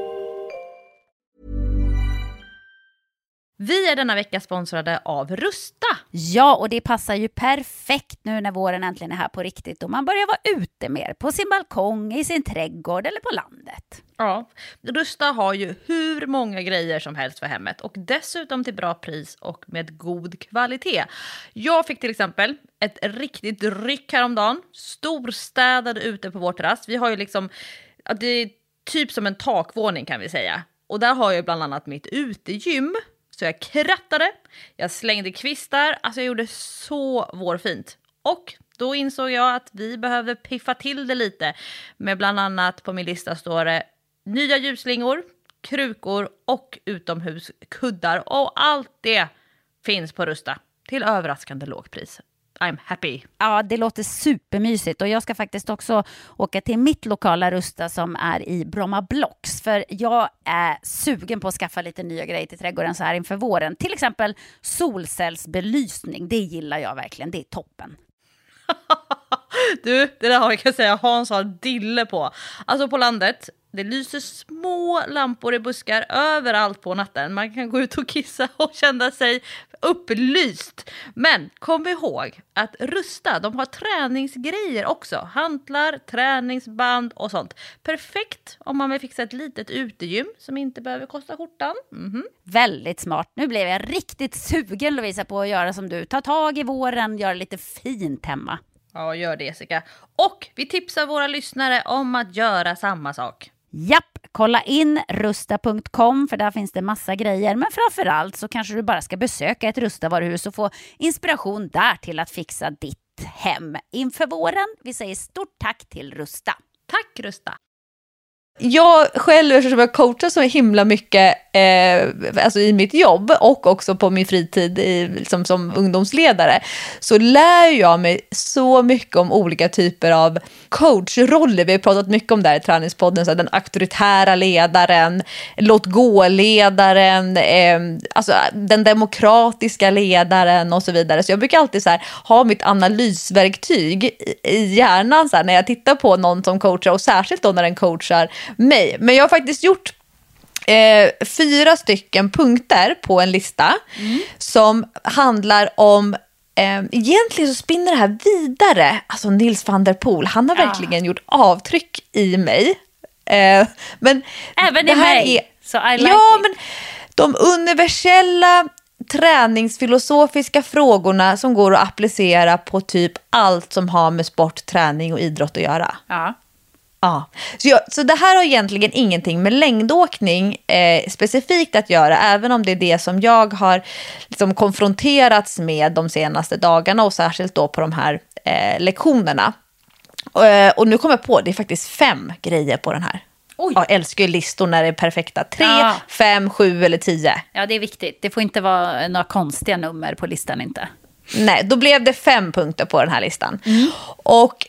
Vi är denna vecka sponsrade av Rusta. Ja, och det passar ju perfekt nu när våren äntligen är här på riktigt och man börjar vara ute mer på sin balkong, i sin trädgård eller på landet. Ja, Rusta har ju hur många grejer som helst för hemmet och dessutom till bra pris och med god kvalitet. Jag fick till exempel ett riktigt ryck häromdagen, storstädade ute på vår terrass. Vi har ju liksom, det är typ som en takvåning kan vi säga. Och där har jag bland annat mitt utegym. Så jag krattade, jag slängde kvistar, alltså jag gjorde så vårfint. Och då insåg jag att vi behövde piffa till det lite. Med bland annat på min lista står det nya ljusslingor, krukor och utomhuskuddar. Och allt det finns på Rusta till överraskande lågpris. I'm happy. Ja, det låter supermysigt och jag ska faktiskt också åka till mitt lokala Rusta som är i Bromma Blocks, för jag är sugen på att skaffa lite nya grejer till trädgården så här inför våren. Till exempel solcellsbelysning, det gillar jag verkligen, det är toppen. Du, det där har jag kan säga Hans har dille på. Alltså på landet, det lyser små lampor i buskar överallt på natten. Man kan gå ut och kissa och känna sig upplyst. Men kom ihåg att Rusta, de har träningsgrejer också. Hantlar, träningsband och sånt. Perfekt om man vill fixa ett litet utegym som inte behöver kosta skjortan. Väldigt smart. Nu blev jag riktigt sugen, Lovisa, på att göra som du. Ta tag i våren, göra lite fint hemma. Ja, gör det, Jessica. Och vi tipsar våra lyssnare om att göra samma sak. Japp, kolla in rusta.com för där finns det massa grejer. Men framförallt så kanske du bara ska besöka ett Rusta-varuhus och få inspiration där till att fixa ditt hem inför våren. Vi säger stort tack till Rusta. Tack, Rusta. Jag själv, eftersom jag coachar så himla mycket alltså i mitt jobb och också på min fritid som ungdomsledare, så lär jag mig så mycket om olika typer av coachroller. Vi har pratat mycket om det här i träningspodden, så den auktoritära ledaren, låt gå-ledaren, alltså den demokratiska ledaren och så vidare. Så jag brukar alltid så här, ha mitt analysverktyg i hjärnan så här, när jag tittar på någon som coachar, och särskilt då när den coachar mig. Men jag har faktiskt gjort 4 stycken punkter på en lista som handlar om egentligen så spinner det här vidare. Alltså Nils van der Poel, han har verkligen gjort avtryck i mig. Men även i mig. Så I like ja, it. men de universella träningsfilosofiska frågorna som går att applicera på typ allt som har med sport, träning och idrott att göra. Ja. Ja, så det här har egentligen ingenting med längdåkning specifikt att göra, även om det är det som jag har liksom konfronterats med de senaste dagarna och särskilt då på de här lektionerna. Och nu kommer jag på, det är faktiskt 5 grejer på den här. Oj. Jag älskar ju listor när det är perfekta. 3, Ja. 5, 7 eller 10. Ja, det är viktigt. Det får inte vara några konstiga nummer på listan inte. Nej, då blev det 5 punkter på den här listan. Och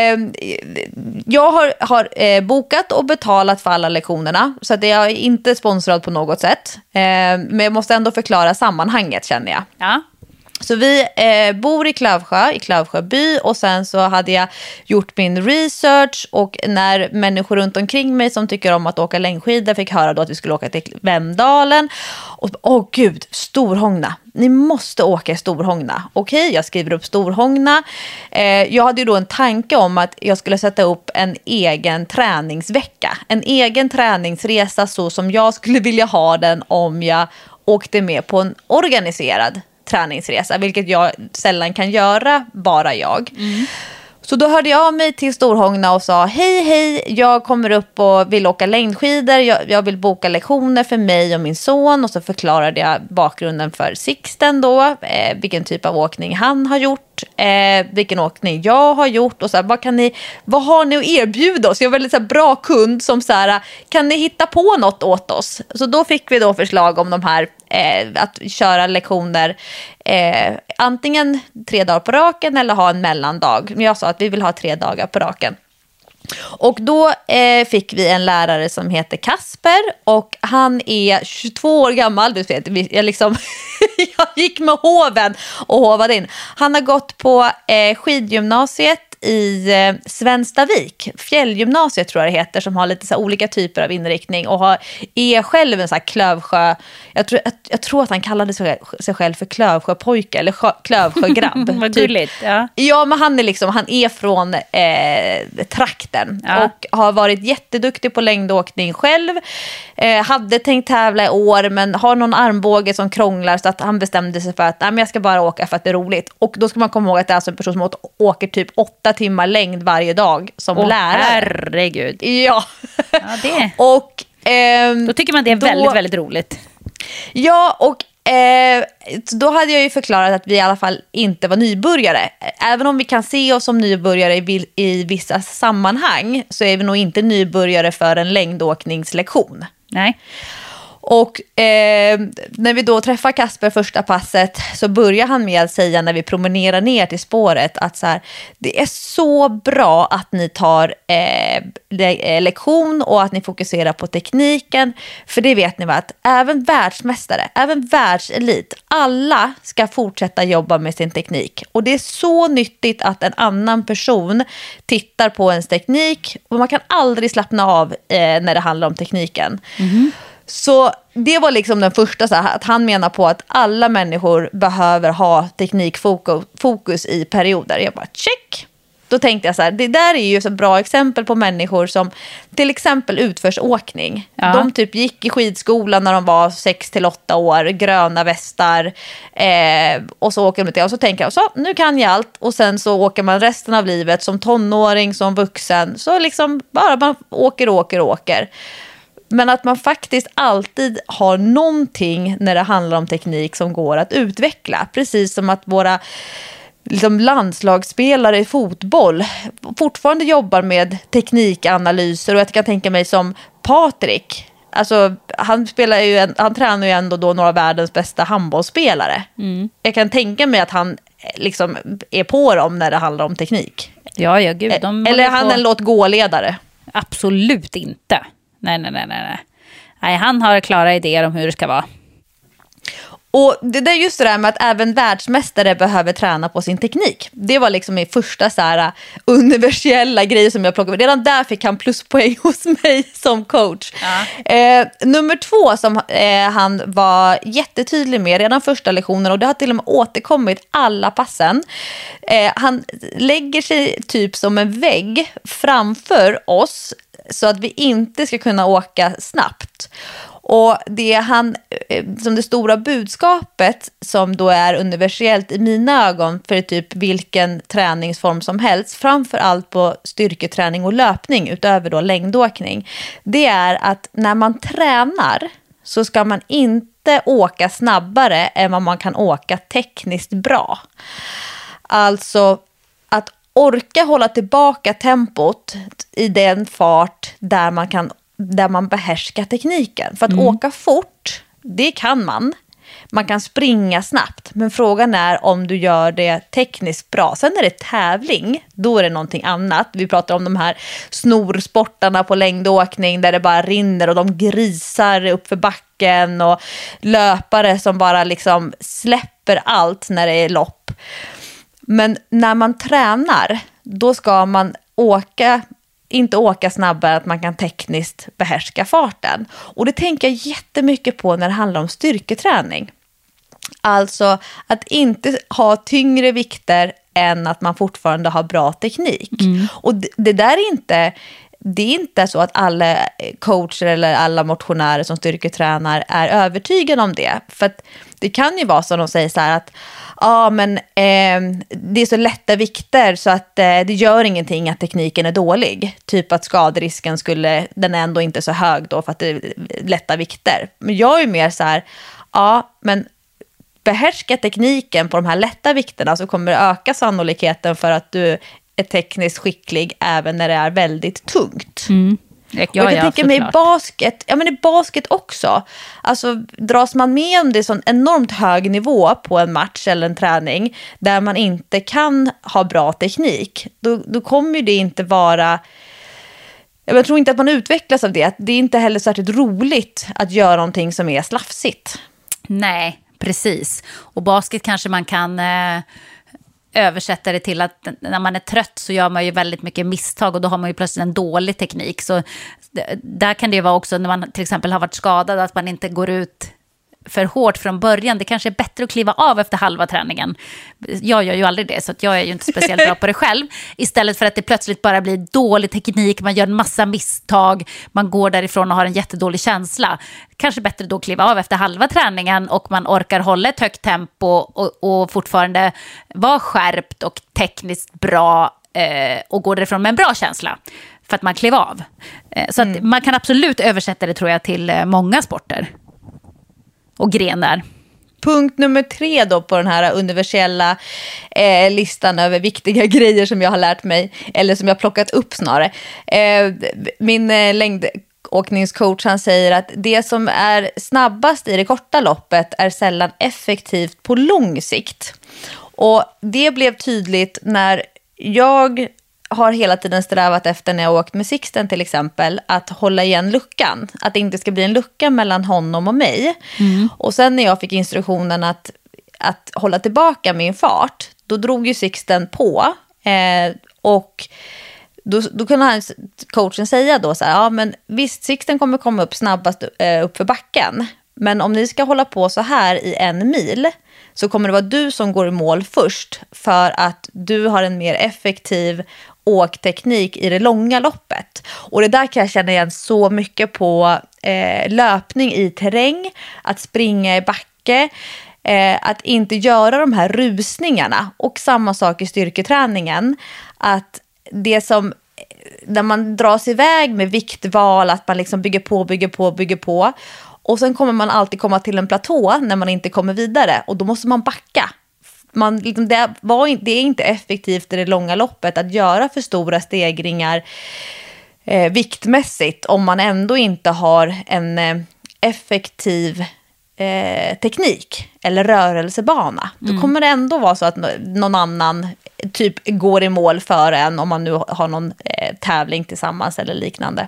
jag har bokat och betalat för alla lektionerna. Så att jag är inte sponsrad på något sätt. Men jag måste ändå förklara sammanhanget, känner jag. Ja. Så vi bor i Klövsjö by, och sen så hade jag gjort min research, och när människor runt omkring mig som tycker om att åka längdskidor fick höra då att vi skulle åka till Vemdalen, och gud, Storhångna. Ni måste åka i Storhångna. Okej, jag skriver upp Storhångna. Jag hade ju då en tanke om att jag skulle sätta upp en egen träningsvecka. En egen träningsresa så som jag skulle vilja ha den om jag åkte med på en organiserad träningsresa, vilket jag sällan kan göra, bara jag. Så då hörde jag av mig till Storhångna och sa hej, jag kommer upp och vill åka längdskidor, jag vill boka lektioner för mig och min son, och så förklarade jag bakgrunden för Sixten då, vilken typ av åkning han har gjort, vilken åkning jag har gjort, och så här, vad har ni att erbjuda oss? Jag var lite så här bra kund som så här, kan ni hitta på något åt oss? Så då fick vi då förslag om de här att köra lektioner antingen 3 dagar på raken eller ha en mellandag. Men jag sa att vi vill ha 3 dagar på raken. Och då fick vi en lärare som heter Kasper, och han är 22 år gammal. Du vet, jag gick med hoven och hovade in. Han har gått på skidgymnasiet i Svenstavik, fjällgymnasiet tror jag det heter, som har lite så här olika typer av inriktning, och är själv en så här Klövsjö, jag tror att han kallade sig själv för Klövsjöpojke eller Klövsjögrabb. Vad gulligt, ja. Ja, men han är från trakten, ja. Och har varit jätteduktig på längdåkning själv. Hade tänkt tävla i år, men har någon armbåge som krånglar, så att han bestämde sig för att nej, men jag ska bara åka för att det är roligt. Och då ska man komma ihåg att det är alltså en person som åker typ 8 timmar längd varje dag som lärare. Herregud. Ja. Det. Och då tycker man det är väldigt, väldigt roligt. Ja, och då hade jag ju förklarat att vi i alla fall inte var nybörjare. Även om vi kan se oss som nybörjare i vissa sammanhang, så är vi nog inte nybörjare för en längdåkningslektion. Nej. Och när vi då träffar Kasper första passet så börjar han med att säga när vi promenerar ner till spåret att så här, det är så bra att ni tar lektion och att ni fokuserar på tekniken. För det vet ni att även världsmästare, även världselit, alla ska fortsätta jobba med sin teknik. Och det är så nyttigt att en annan person tittar på ens teknik och man kan aldrig slappna av när det handlar om tekniken. Så det var liksom den första, så här, att han menar på att alla människor behöver ha teknikfokus i perioder. Jag bara, check! Då tänkte jag så här, det där är ju så bra exempel på människor som till exempel utförsåkning. Ja. De typ gick i skidskolan när de var 6-8 år, gröna västar, och så åker de till, och så tänker jag, så nu kan jag allt, och sen så åker man resten av livet som tonåring, som vuxen, så liksom bara man åker. Men att man faktiskt alltid har någonting när det handlar om teknik som går att utveckla. Precis som att våra liksom landslagsspelare i fotboll fortfarande jobbar med teknikanalyser. Och jag kan tänka mig som Patrik. Alltså, han tränar ju ändå då några av världens bästa handbollsspelare. Jag kan tänka mig att han liksom är på dem när det handlar om teknik. Ja, gud. Eller han är en låt-gå-ledare. Absolut inte. Nej, han har klara idéer om hur det ska vara. Och det är just det där med att även världsmästare behöver träna på sin teknik. Det var liksom min första så här universella grej som jag plockade. Redan där fick han pluspoäng hos mig som coach. Ja. Nummer 2 som han var jättetydlig med redan första lektionen, och det har till och med återkommit alla passen. Han lägger sig typ som en vägg framför oss så att vi inte ska kunna åka snabbt. Och det som det stora budskapet som då är universellt i mina ögon för typ vilken träningsform som helst, framförallt på styrketräning och löpning utöver då längdåkning, det är att när man tränar så ska man inte åka snabbare än vad man kan åka tekniskt bra. Alltså att orka hålla tillbaka tempot i den fart där man behärskar tekniken. För att åka fort, det kan man. Man kan springa snabbt. Men frågan är om du gör det tekniskt bra. Sen är det tävling, då är det någonting annat. Vi pratar om de här snorsportarna på längdåkning där det bara rinner och de grisar upp för backen. Och löpare som bara liksom släpper allt när det är lopp. Men när man tränar, då ska man inte åka snabbare, att man kan tekniskt behärska farten. Och det tänker jag jättemycket på när det handlar om styrketräning. Alltså att inte ha tyngre vikter än att man fortfarande har bra teknik. Och det där det är inte så att alla coacher eller alla motionärer som styrketränar är övertygade om det. För att det kan ju vara så att de säger så här att det är så lätta vikter så att det gör ingenting att tekniken är dålig. Typ att skaderisken den är ändå inte så hög då för att det är lätta vikter. Men jag är mer så här, men behärska tekniken på de här lätta vikterna så kommer det öka sannolikheten för att du är tekniskt skicklig även när det är väldigt tungt. Och jag tänker mig i basket också. Alltså dras man med om det är sån enormt hög nivå på en match eller en träning där man inte kan ha bra teknik, då kommer det inte vara... Jag tror inte att man utvecklas av det. Det är inte heller särskilt roligt att göra någonting som är slafsigt. Nej, precis. Och basket kanske man kan... översätta det till att när man är trött så gör man ju väldigt mycket misstag och då har man ju plötsligt en dålig teknik. Så där kan det vara också när man till exempel har varit skadad att man inte går ut för hårt från början. Det kanske är bättre att kliva av efter halva träningen. Jag gör ju aldrig det så att jag är ju inte speciellt bra på det själv. Istället för att det plötsligt bara blir dålig teknik, man gör en massa misstag, man går därifrån och har en jättedålig känsla. Kanske bättre då att kliva av efter halva träningen och man orkar hålla ett högt tempo och fortfarande vara skärpt och tekniskt bra och går därifrån med en bra känsla för att man klev av. Så att man kan absolut översätta det tror jag till många sporter och grenar. Punkt nummer 3 då på den här universella listan över viktiga grejer som jag har lärt mig, eller som jag har plockat upp snarare. Min längdåkningscoach, han säger att det som är snabbast i det korta loppet är sällan effektivt på lång sikt. Och det blev tydligt när jag har hela tiden strävat efter, när jag åkt med Sixten till exempel, att hålla igen luckan. Att det inte ska bli en lucka mellan honom och mig. Och sen när jag fick instruktionen att hålla tillbaka min fart, då drog ju Sixten på. Och då kunde coachen säga då så här, ja men visst, Sixten kommer komma upp snabbast upp för backen. Men om ni ska hålla på så här i 1 mil, så kommer det vara du som går i mål först, för att du har en mer effektiv åkteknik i det långa loppet. Och det där kan jag känna igen så mycket på löpning i terräng, att springa i backe, att inte göra de här rusningarna. Och samma sak i styrketräningen, att det som när man dras iväg med viktval, att man liksom bygger på och sen kommer man alltid komma till en platå när man inte kommer vidare, och då måste man backa. Det är inte effektivt i det långa loppet att göra för stora stegringar viktmässigt om man ändå inte har en effektiv teknik eller rörelsebana. Då kommer det ändå vara så att någon annan typ går i mål för en, om man nu har någon tävling tillsammans eller liknande.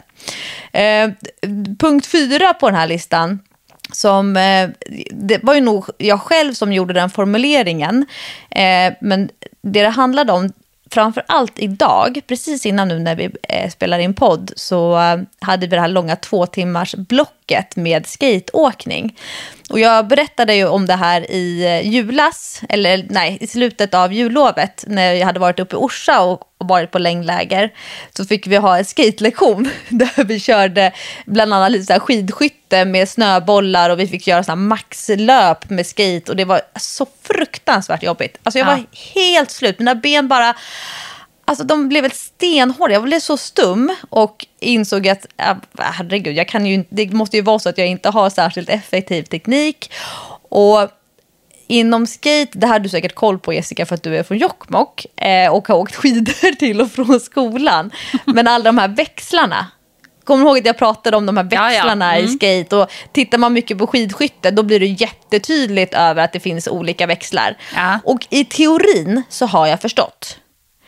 Punkt 4 på den här listan, som det var ju nog jag själv som gjorde den formuleringen, men det handlade om framför allt idag, precis innan nu när vi spelar in podd, så hade vi det här långa 2 timmars blocket med skateåkning. Och jag berättade ju om det här i julas, eller nej, i slutet av jullovet, när jag hade varit uppe i Orsa och varit på längdläger. Så fick vi ha en skatelektion där vi körde bland annat lite så här skidskytte med snöbollar, och vi fick göra så här maxlöp med skate, och det var så fruktansvärt jobbigt. Alltså jag var helt slut, mina ben bara, alltså de blev ett stenhårda. Jag blev så stum och insåg att herregud, jag kan ju, det måste ju vara så att jag inte har särskilt effektiv teknik. Och inom skate, det här har du säkert koll på, Jessica, för att du är från Jokkmokk och har åkt skidor till och från skolan. Men alla de här växlarna, kommer du ihåg att jag pratade om de här växlarna i skate? Och tittar man mycket på skidskytte, då blir det jättetydligt över att det finns olika växlar. Och i teorin så har jag förstått.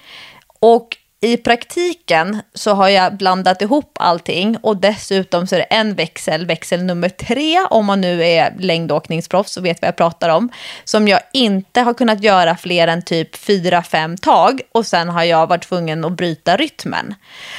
Och i praktiken så har jag blandat ihop allting, och dessutom så är det en växel nummer 3, om man nu är längdåkningsproffs och vet vad jag pratar om, som jag inte har kunnat göra fler än typ 4-5 tag, och sen har jag varit tvungen att bryta rytmen.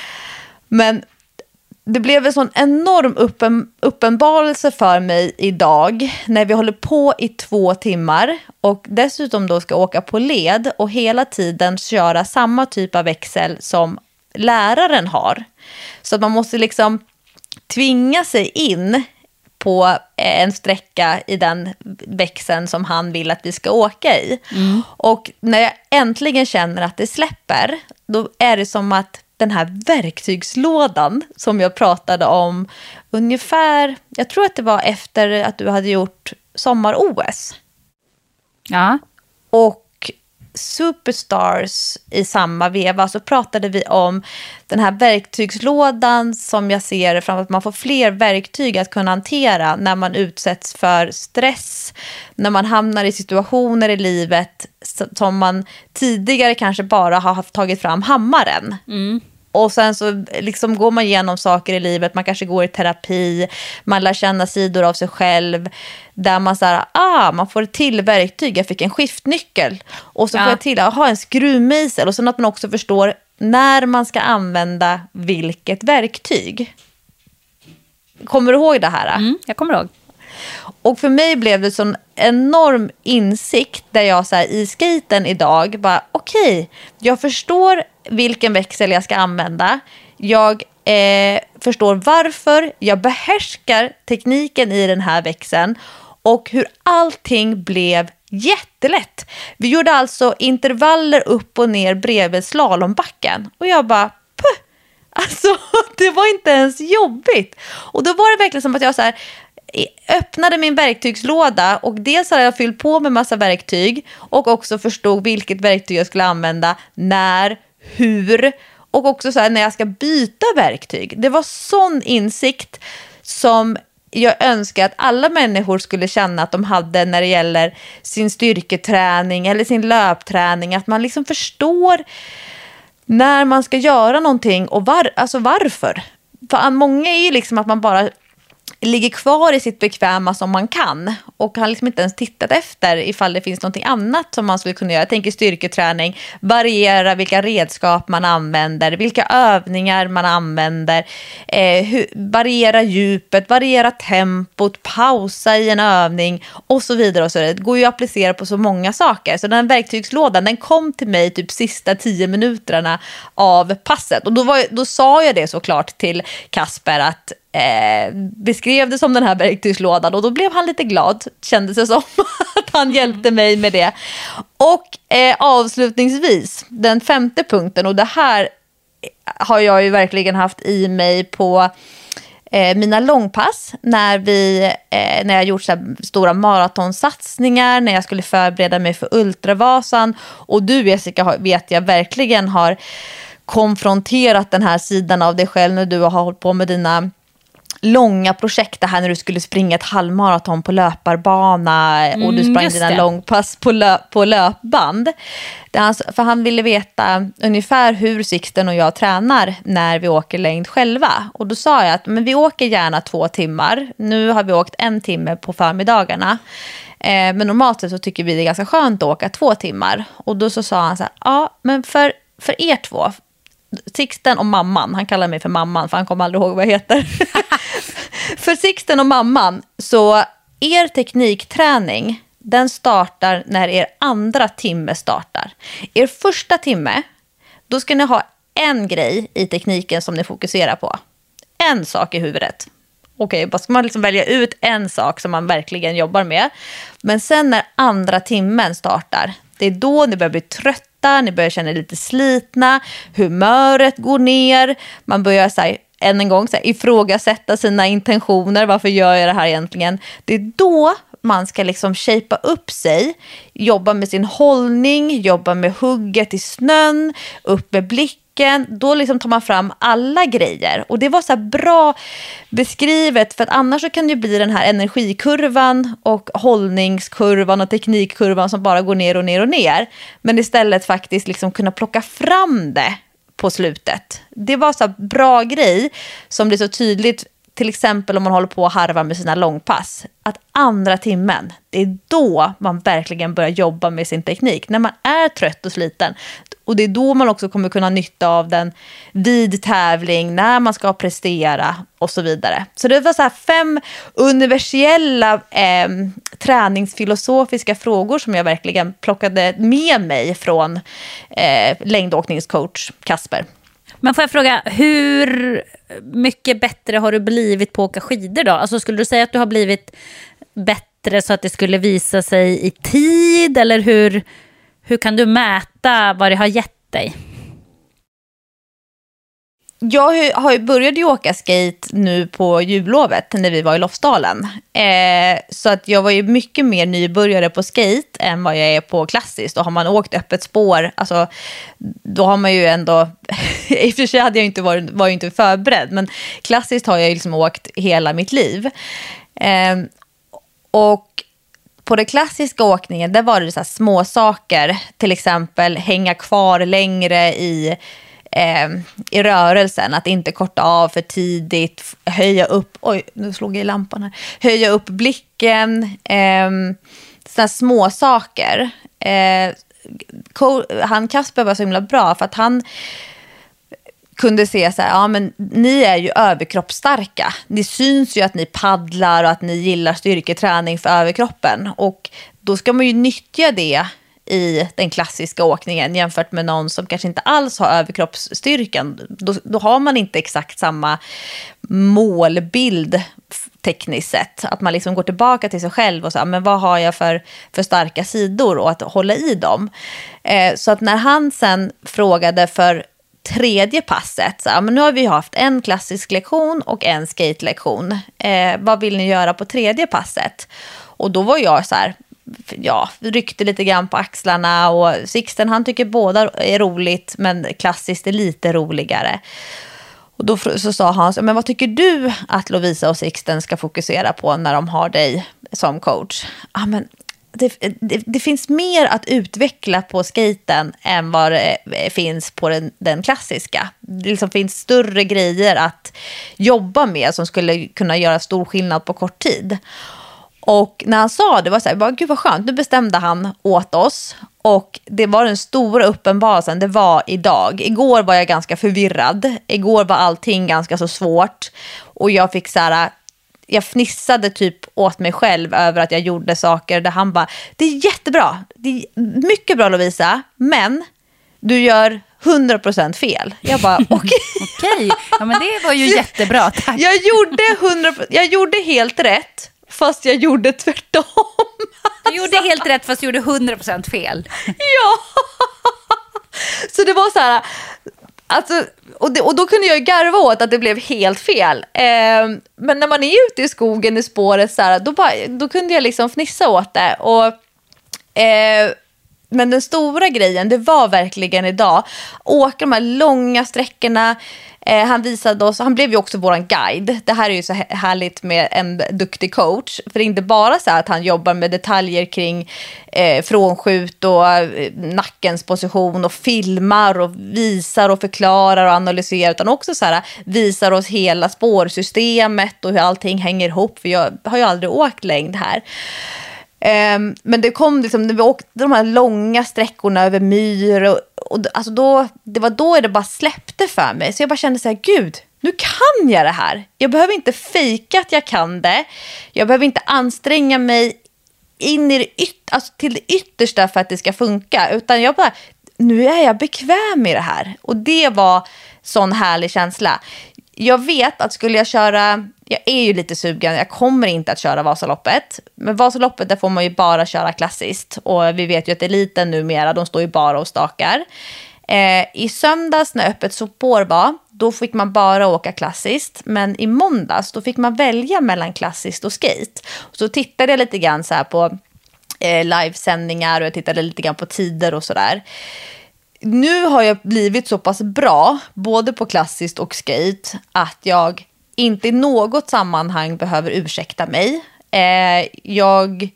Men det blev en sån enorm uppenbarelse för mig idag, när vi håller på i 2 timmar och dessutom då ska åka på led och hela tiden köra samma typ av växel som läraren har. Så att man måste liksom tvinga sig in på en sträcka i den växeln som han vill att vi ska åka i. Och när jag äntligen känner att det släpper, då är det som att den här verktygslådan som jag pratade om ungefär, jag tror att det var efter att du hade gjort sommar-OS. Ja. Och Superstars i samma veva, så pratade vi om den här verktygslådan som jag ser framför att man får fler verktyg att kunna hantera när man utsätts för stress, när man hamnar i situationer i livet som man tidigare kanske bara har tagit fram hammaren. Och sen så liksom går man igenom saker i livet, man kanske går i terapi, man lär känna sidor av sig själv där man så här, man får ett till verktyg, jag fick en skiftnyckel och så får jag till, en skruvmejsel, och sen att man också förstår när man ska använda vilket verktyg. Kommer du ihåg det här? Jag kommer ihåg. Och för mig blev det sån enorm insikt där jag så här, i skaten idag bara okej, jag förstår vilken växel jag ska använda. Jag förstår varför, jag behärskar tekniken i den här växeln och hur allting blev jättelätt. Vi gjorde alltså intervaller upp och ner bredvid slalombacken och jag bara alltså det var inte ens jobbigt. Och då var det verkligen som att jag så här öppnade min verktygslåda och dels hade jag fyllt på med massa verktyg och också förstod vilket verktyg jag skulle använda, när, hur, Och också så här, när jag ska byta verktyg. Det var sån insikt som jag önskar att alla människor skulle känna att de hade när det gäller sin styrketräning eller sin löpträning. Att man liksom förstår när man ska göra någonting och varför. För många är ju liksom att man bara ligger kvar i sitt bekväma som man kan och har liksom inte ens tittat efter ifall det finns någonting annat som man skulle kunna göra. Jag tänker styrketräning, variera vilka redskap man använder, vilka övningar man använder, variera djupet, variera tempot, pausa i en övning och så vidare och så vidare. Det går ju att applicera på så många saker. Så den verktygslådan, den kom till mig typ sista 10 minuterna av passet. Och då sa jag det såklart till Kasper att beskrev det som den här verktygslådan och då blev han lite glad, kändes det som att han hjälpte mig med det. Och avslutningsvis, den 5:e punkten, och det här har jag ju verkligen haft i mig på mina långpass när jag gjort så här stora maratonsatsningar, när jag skulle förbereda mig för Ultravasan, och du Jessica vet jag verkligen har konfronterat den här sidan av dig själv när du har hållit på med dina långa projekt här när du skulle springa ett halvmaraton på löparbana och du sprang dina långpass på löpband. För han ville veta ungefär hur Sixten och jag tränar när vi åker längd själva. Och då sa jag att men vi åker gärna 2 timmar. Nu har vi åkt 1 timme på förmiddagarna. Men normalt sett så tycker vi det är ganska skönt att åka 2 timmar. Och då så sa han så här, ja men för er två, Sixten och mamman, han kallar mig för mamman för han kommer aldrig ihåg vad jag heter. För Sixten och mamman, så er teknikträning, den startar när er andra timme startar. Er första timme, då ska ni ha en grej i tekniken som ni fokuserar på. En sak i huvudet. Okej, bara ska man liksom välja ut en sak som man verkligen jobbar med. Men sen när andra timmen startar, det är då ni börjar bli trötta, ni börjar känna lite slitna, humöret går ner, man börjar så här, än en gång så här, ifrågasätta sina intentioner, varför gör jag det här egentligen? Det är då man ska liksom shapea upp sig, jobba med sin hållning, jobba med hugget i snön, upp med blicken. Då liksom tar man fram alla grejer. Och det var så här bra beskrivet, för att annars så kan det ju bli den här energikurvan och hållningskurvan och teknikkurvan som bara går ner och ner och ner. Men istället faktiskt liksom kunna plocka fram det på slutet. Det var så här bra grej som blir så tydligt, till exempel om man håller på att harva med sina långpass, att andra timmen, det är då man verkligen börjar jobba med sin teknik. När man är trött och sliten. Och det är då man också kommer kunna nytta av den vid tävling, när man ska prestera och så vidare. Så det var så här 5 universella träningsfilosofiska frågor som jag verkligen plockade med mig från längdåkningscoach Kasper. Men får jag fråga, hur mycket bättre har du blivit på att åka skidor då? Alltså skulle du säga att du har blivit bättre så att det skulle visa sig i tid? Eller hur kan du mäta vad det har gett dig? Jag började ju åka skate nu på jullovet när vi var i Lofsdalen. Så att jag var ju mycket mer nybörjare på skate än vad jag är på klassiskt. Och har man åkt öppet spår, alltså, då har man ju ändå... I och för sig hade jag var ju inte förberedd, men klassiskt har jag ju liksom åkt hela mitt liv. Och på den klassiska åkningen, där var det så här små saker. Till exempel hänga kvar längre i rörelsen, att inte korta av för tidigt, höja upp, oj nu slog jag i lampan här, höja upp blicken, sådana små saker. Han Kasper var så himla bra för att han kunde se så här, ja men ni är ju överkroppsstarka. Det syns ju att ni paddlar och att ni gillar styrketräning för överkroppen, och då ska man ju nyttja det i den klassiska åkningen jämfört med någon som kanske inte alls har överkroppsstyrkan. Då har man inte exakt samma målbild tekniskt sett. Att man liksom går tillbaka till sig själv och så, men vad har jag för starka sidor, och att hålla i dem. Så att när han sen frågade för 3:e passet, så, men nu har vi haft en klassisk lektion och en skate-lektion. Vad vill ni göra på 3:e passet? Och då var jag så här, ryckte lite grann på axlarna. Och Sixten, han tycker båda är roligt, men klassiskt är lite roligare. Och då så sa Hans, men vad tycker du att Lovisa och Sixten ska fokusera på när de har dig som coach? Ja, men det finns mer att utveckla på skaten än vad det finns på den klassiska. Det liksom finns större grejer att jobba med som skulle kunna göra stor skillnad på kort tid. Och när han sa det var så här, gud vad skönt, nu bestämde han åt oss. Och det var den stora uppenbarelsen, det var idag. Igår var jag ganska förvirrad. Igår var allting ganska så svårt. Och jag fick så här, jag fnissade typ åt mig själv över att jag gjorde saker där han bara, det är jättebra, det är mycket bra Lovisa, men du gör 100% fel. Jag bara, Okej, ja men det var ju jättebra, tack. Jag gjorde helt rätt, fast jag gjorde tvärtom. Du gjorde helt rätt fast du gjorde 100% fel. Ja. Så det var så här, alltså, och då kunde jag garva åt att det blev helt fel. Men när man är ute i skogen i spåret så här, då kunde jag liksom fnissa åt det. Och men den stora grejen, det var verkligen idag. Åka de här långa sträckorna. Han visade oss, han blev ju också våran guide. Det här är ju så härligt med en duktig coach. För det är inte bara så här att han jobbar med detaljer kring frånskjut och nackens position och filmar och visar och förklarar och analyserar. Utan också så här visar oss hela spårsystemet och hur allting hänger ihop. För jag har ju aldrig åkt längd här. Men det kom liksom, när vi åkte de här långa sträckorna över myr och alltså det var då det bara släppte för mig. Så jag bara kände så här, gud, nu kan jag det här. Jag behöver inte fejka att jag kan det. Jag behöver inte anstränga mig in i det alltså till det yttersta för att det ska funka. Utan jag bara, nu är jag bekväm i det här. Och det var sån härlig känsla. Jag vet att skulle jag köra, jag är ju lite sugen, jag kommer inte att köra Vasaloppet. Men Vasaloppet där får man ju bara köra klassiskt. Och vi vet ju att eliten numera, de står ju bara och stakar. I söndags när öppet spår var, då fick man bara åka klassiskt. Men i måndags, då fick man välja mellan klassiskt och skate. Så tittade jag lite grann så här på livesändningar och jag tittade lite grann på tider och sådär. Nu har jag blivit så pass bra, både på klassiskt och skate, att jag inte i något sammanhang behöver ursäkta mig. Jag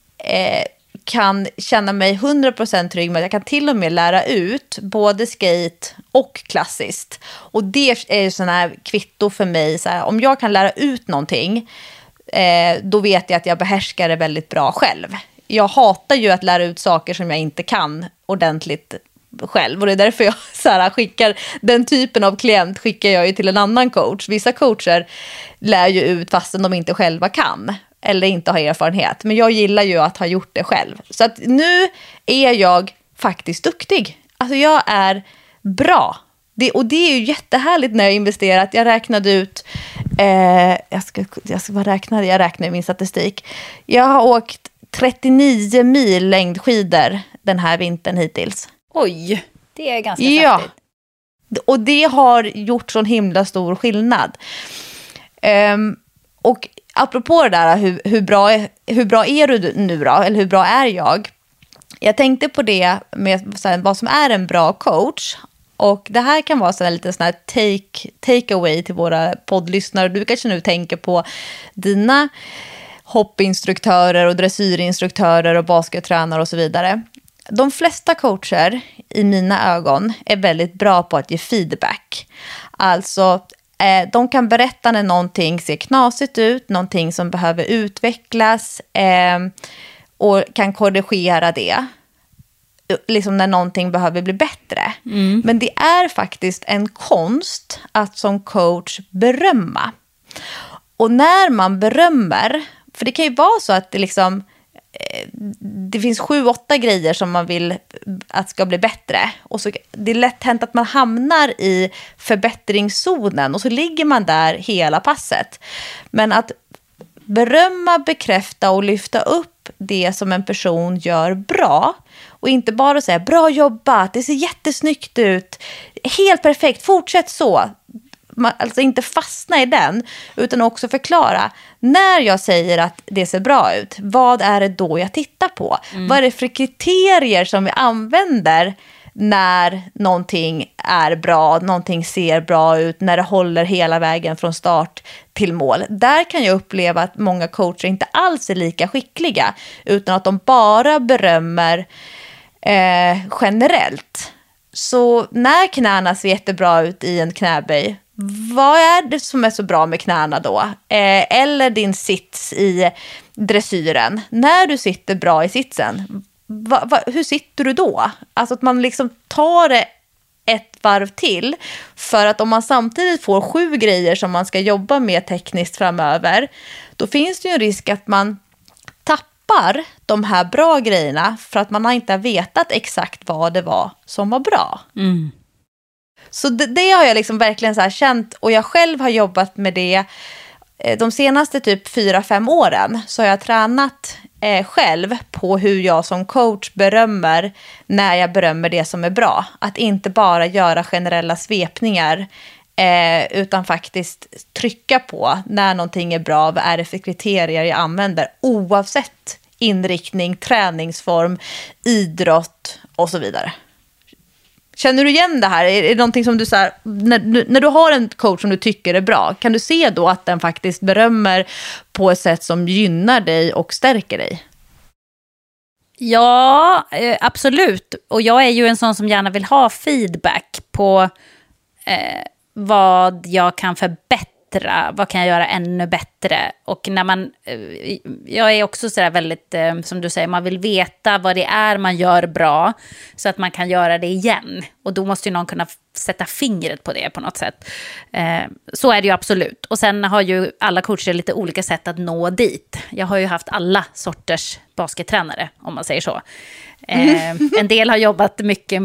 kan känna mig 100% trygg med att jag kan till och med lära ut både skate och klassiskt. Och det är ju sån här kvitto för mig. Så här, om jag kan lära ut någonting, då vet jag att jag behärskar det väldigt bra själv. Jag hatar ju att lära ut saker som jag inte kan ordentligt själv. Och det är därför jag så här, skickar den typen av klient skickar jag ju till en annan coach. Vissa coacher lär ju ut fastän de inte själva kan eller inte har erfarenhet. Men jag gillar ju att ha gjort det själv. Så att nu är jag faktiskt duktig. Alltså jag är bra. Och det är ju jättehärligt när jag investerat. Jag räknade ut, jag räknar i min statistik. Jag har åkt 39 mil längdskidor den här vintern hittills. Oj, det är ganska saftigt. Och det har gjort sån himla stor skillnad. Och apropå det där, hur bra är du nu då? Eller hur bra är jag? Jag tänkte på det med så här, vad som är en bra coach. Och det här kan vara så här, lite sån här take away till våra poddlyssnare. Du kanske nu tänker på dina hoppinstruktörer och dressyrinstruktörer och baskettränare och så vidare. De flesta coacher i mina ögon är väldigt bra på att ge feedback. Alltså de kan berätta när någonting ser knasigt ut, någonting som behöver utvecklas och kan korrigera det. Liksom när någonting behöver bli bättre. Mm. Men det är faktiskt en konst att som coach berömma. Och när man berömmer, för det kan ju vara så att det liksom det finns 7-8 grejer som man vill att ska bli bättre. Och så det är lätt hänt att man hamnar i förbättringszonen och så ligger man där hela passet. Men att berömma, bekräfta och lyfta upp det som en person gör bra och inte bara säga bra jobbat, det ser jättesnyggt ut, helt perfekt, fortsätt så. alltså inte fastna i den, utan också förklara, när jag säger att det ser bra ut, vad är det då jag tittar på? Vad är det för kriterier som vi använder när någonting är bra, någonting ser bra ut, när det håller hela vägen från start till mål. Där kan jag uppleva att många coacher inte alls är lika skickliga, utan att de bara berömmer generellt. Så när knäna ser jättebra ut i en knäböj, vad är det som är så bra med knäna då? Eller din sits i dressyren. När du sitter bra i sitsen, hur sitter du då? Alltså att man liksom tar det ett varv till. För att om man samtidigt får 7 grejer som man ska jobba med tekniskt framöver, då finns det ju en risk att man tappar de här bra grejerna för att man inte har vetat exakt vad det var som var bra. Så det har jag liksom verkligen så här känt, och jag själv har jobbat med det de senaste typ 4-5 åren. Så har jag tränat själv på hur jag som coach berömmer när jag berömmer det som är bra. Att inte bara göra generella svepningar, utan faktiskt trycka på när någonting är bra, vad är det för kriterier jag använder, oavsett inriktning, träningsform, idrott och så vidare. Känner du igen det här? Är det någonting som du så här, när du har en coach som du tycker är bra, kan du se då att den faktiskt berömmer på ett sätt som gynnar dig och stärker dig? Ja, absolut. Och jag är ju en sån som gärna vill ha feedback på vad jag kan förbättra, vad kan jag göra ännu bättre. Och när man, jag är också sådär väldigt, som du säger, man vill veta vad det är man gör bra så att man kan göra det igen. Och då måste ju någon kunna sätta fingret på det på något sätt. Så är det ju absolut. Och sen har ju alla coacher lite olika sätt att nå dit. Jag har ju haft alla sorters baskettränare, om man säger så. En del har jobbat mycket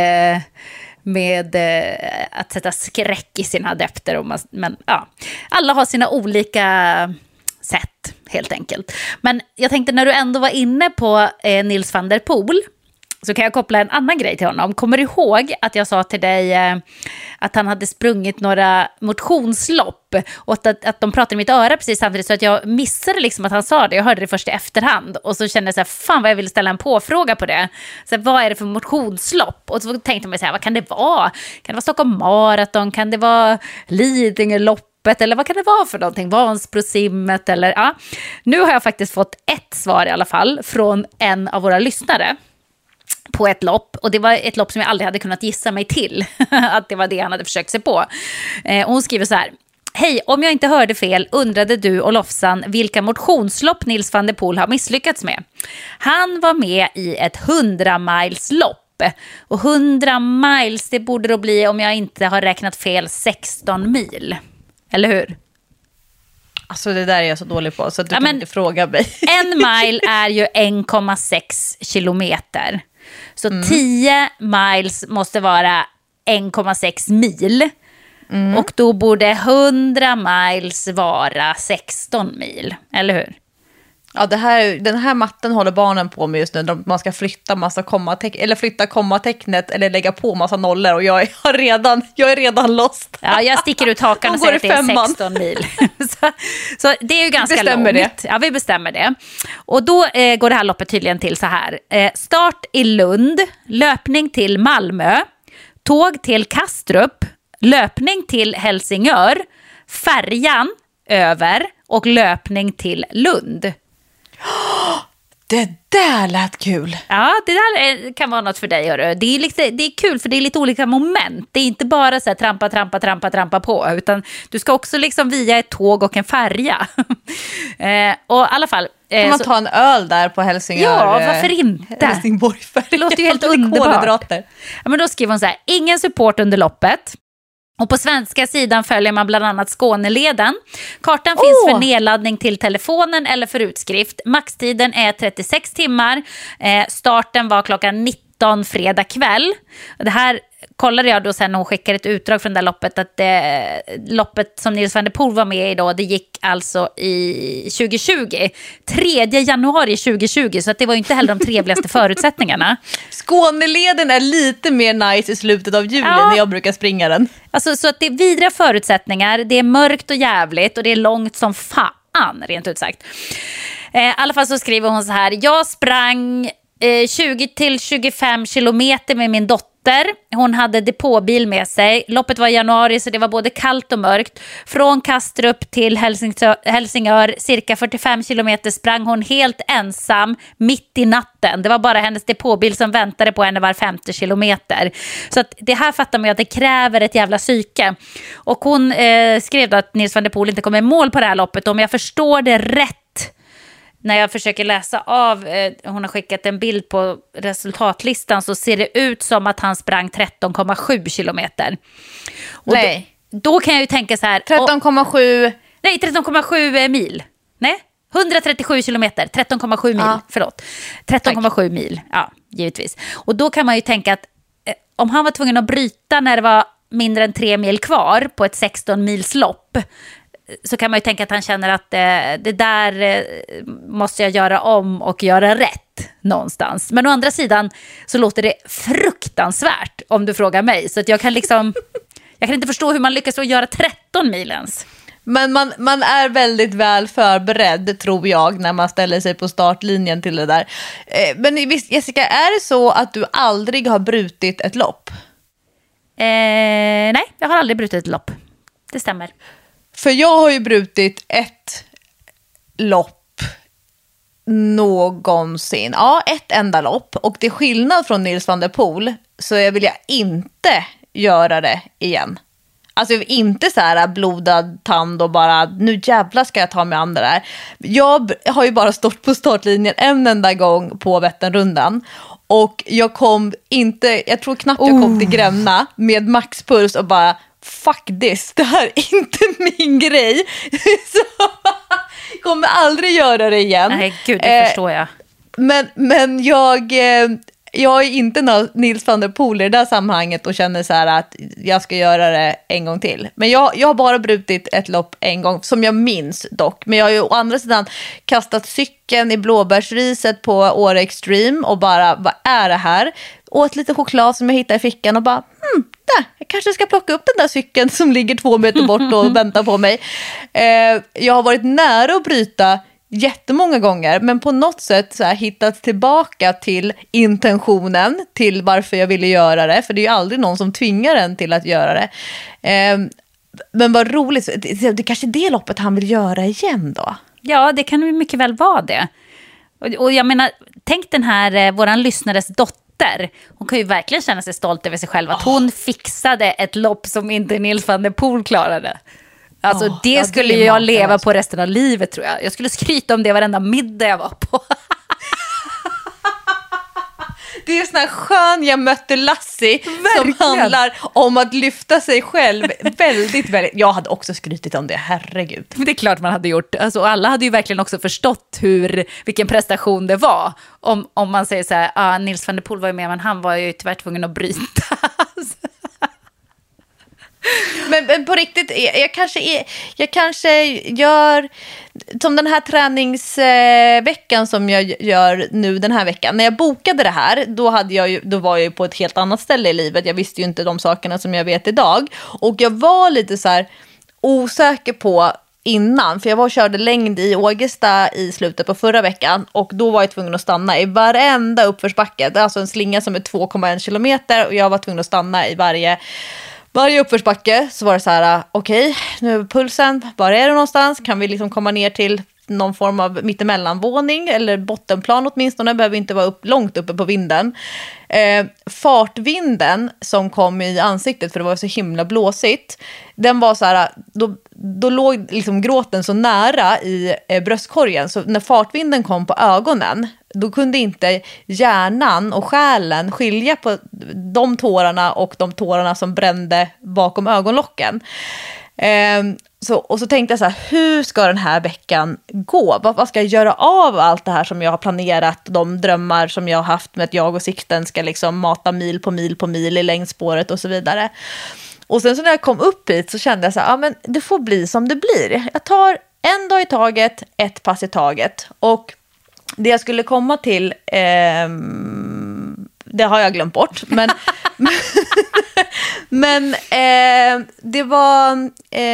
med att sätta skräck i sina adepter. Men ja, alla har sina olika sätt helt enkelt. Men jag tänkte, när du ändå var inne på Nils van der Poel, så kan jag koppla en annan grej till honom. Kommer du ihåg att jag sa till dig att han hade sprungit några motionslopp och att de pratade i mitt öra precis samtidigt, så att jag missade liksom att han sa det. Jag hörde det först i efterhand och så kände jag så här, fan vad jag vill ställa en påfråga på det. Så här, vad är det för motionslopp? Och så tänkte jag mig så här, vad kan det vara? Kan det vara Stockholm Marathon? Kan det vara Lidingöloppet? Eller vad kan det vara för någonting? Vansbrosimmet? Eller ja. Nu har jag faktiskt fått ett svar i alla fall från en av våra lyssnare på ett lopp, och det var ett lopp som jag aldrig hade kunnat gissa mig till att det var det han hade försökt sig på. Och hon skriver så här: hej, om jag inte hörde fel undrade du och Lofsan vilka motionslopp Nils van der Poel har misslyckats med. Han var med i ett 100-mileslopp, och 100 miles, det borde då bli, om jag inte har räknat fel, 16 mil. Eller hur? Alltså det där är jag så dålig på, så att du kan inte fråga mig. En mile är ju 1,6 kilometer. Så 10 miles måste vara 1,6 mil. Och då borde 100 miles vara 16 mil. Eller hur? Ja, den här matten håller barnen på med just nu. Man ska flytta massa flytta kommatecknet eller lägga på massa nollor, och jag är redan lost. Ja, jag sticker ut hakan och säger att det är 16 mil. så det är ju ganska långt. Det? Ja, vi bestämmer det. Och då går det här loppet tydligen till så här. Start i Lund, löpning till Malmö, tåg till Kastrup, löpning till Helsingör, färjan över och löpning till Lund. Det där lät kul. Ja, det där kan vara något för dig. Hörru. Det är kul för det är lite olika moment. Det är inte bara så här trampa på, utan du ska också liksom via ett tåg och en färja. Och i alla fall... Kan man ta en öl där på Helsingör? Ja, varför inte? Helsingborgfärja. Det låter ju helt underbart. Ja, men då skriver hon så här: ingen support under loppet. Och på svenska sidan följer man bland annat Skåneleden. Kartan finns för nedladdning till telefonen eller för utskrift. Maxtiden är 36 timmar. Starten var klockan 19 fredag kväll. Det här kollade jag då sen när hon skickade ett utdrag från det där loppet att loppet som Nils van der Poel var med i då, det gick alltså i 2020. 3 januari 2020, så att det var ju inte heller de trevligaste förutsättningarna. Skåneleden är lite mer nice i slutet av juli när jag brukar springa den. Alltså, så att det är vidriga förutsättningar, det är mörkt och jävligt och det är långt som fan, rent ut sagt. I alla fall så skriver hon så här: jag sprang 20-25 kilometer med min dotter. Hon hade depåbil med sig. Loppet var i januari så det var både kallt och mörkt. Från Kastrup till Helsingör, cirka 45 kilometer, sprang hon helt ensam mitt i natten. Det var bara hennes depåbil som väntade på henne var 50 kilometer. Så att det här fattar man ju att det kräver ett jävla psyke. Och hon skrev då att Nils van der Poel inte kommer i mål på det här loppet. Om jag förstår det rätt, när jag försöker läsa av, hon har skickat en bild på resultatlistan, så ser det ut som att han sprang 13,7 kilometer. Och Nej. Då kan jag ju tänka så här. 13,7. Nej, 13,7 mil. Nej, 137 kilometer. 13,7 mil, förlåt. 13,7 mil, ja, givetvis. Och då kan man ju tänka att om han var tvungen att bryta när det var mindre än 3 mil kvar på ett 16 mils lopp, så kan man ju tänka att han känner att det där måste jag göra om och göra rätt någonstans. Men å andra sidan så låter det fruktansvärt om du frågar mig. Så att jag kan inte förstå hur man lyckas att göra 13 mil ens. Men man är väldigt väl förberedd, tror jag, när man ställer sig på startlinjen till det där. Men visst, Jessica, är det så att du aldrig har brutit ett lopp? Nej, jag har aldrig brutit ett lopp. Det stämmer. För jag har ju brutit ett lopp någonsin. Ja, ett enda lopp. Och till skillnad från Nils van der Poel så vill jag inte göra det igen. Alltså jag vill inte så här blodad tand och bara nu jävla ska jag ta mig an det där. Jag har ju bara stått på startlinjen en enda gång på Vätternrundan. Och jag tror knappt jag kom till Gränna med maxpuls och bara fuck this, det här är inte min grej. Så jag kommer aldrig göra det igen. Nej, gud, det förstår jag. Men jag är inte Nils van der Poel i det där sammanhanget och känner så här att jag ska göra det en gång till. Men jag har bara brutit ett lopp en gång, som jag minns dock. Men jag har ju å andra sidan kastat cykeln i blåbärsriset på Åre Extreme och bara, vad är det här? Åt lite choklad som jag hittade i fickan och bara, jag kanske ska plocka upp den där cykeln som ligger 2 meter bort och väntar på mig. Jag har varit nära att bryta jättemånga gånger, men på något sätt så här hittat tillbaka till intentionen, till varför jag ville göra det, för det är ju aldrig någon som tvingar en till att göra det. Men vad roligt, det kanske är det loppet han vill göra igen då. Ja, det kan ju mycket väl vara det. Och jag menar, tänk den här våran lyssnares dotter. Hon kan ju verkligen känna sig stolt över sig själv att hon fixade ett lopp som inte Nils van der Poel klarade. Alltså det skulle jag leva på resten av livet, tror jag. Jag skulle skryta om det varenda middag jag var på. Det är sån här skön jag mötte Lassie som handlar om att lyfta sig själv väldigt, väldigt. Jag hade också skrytit om det, herregud. Det är klart man hade gjort. Alltså, alla hade ju verkligen också förstått vilken prestation det var. Om man säger så här, Nils van der Poel var ju med, men han var ju tyvärr tvungen att bryta. Men på riktigt, jag kanske gör som den här träningsveckan som jag gör nu den här veckan. När jag bokade det här, då var jag ju på ett helt annat ställe i livet. Jag visste ju inte de sakerna som jag vet idag. Och jag var lite så här osäker på innan, för jag var och körde längd i Ågesta i slutet på förra veckan, och då var jag tvungen att stanna i varenda uppförsbacke. Det är alltså en slinga som är 2,1 kilometer och jag var tvungen att stanna i varje uppförsbacke. Så var det så här, okej, nu är pulsen, var är det någonstans? Kan vi liksom komma ner till någon form av mittemellanvåning eller bottenplan åtminstone, behöver inte vara långt uppe på vinden. Fartvinden som kom i ansiktet, för det var så himla blåsigt, den var så här, då låg liksom gråten så nära i bröstkorgen, så när fartvinden kom på ögonen, då kunde inte hjärnan och själen skilja på de tårarna och de tårarna som brände bakom ögonlocken. Och så tänkte jag så här, hur ska den här veckan gå? Vad ska jag göra av allt det här som jag har planerat? De drömmar som jag har haft med att jag och Sixten ska liksom mata mil på mil i längdspåret och så vidare. Och sen så när jag kom upp hit så kände jag så här, ja men det får bli som det blir. Jag tar en dag i taget, ett pass i taget. Och det jag skulle komma till, det har jag glömt bort. Men det var...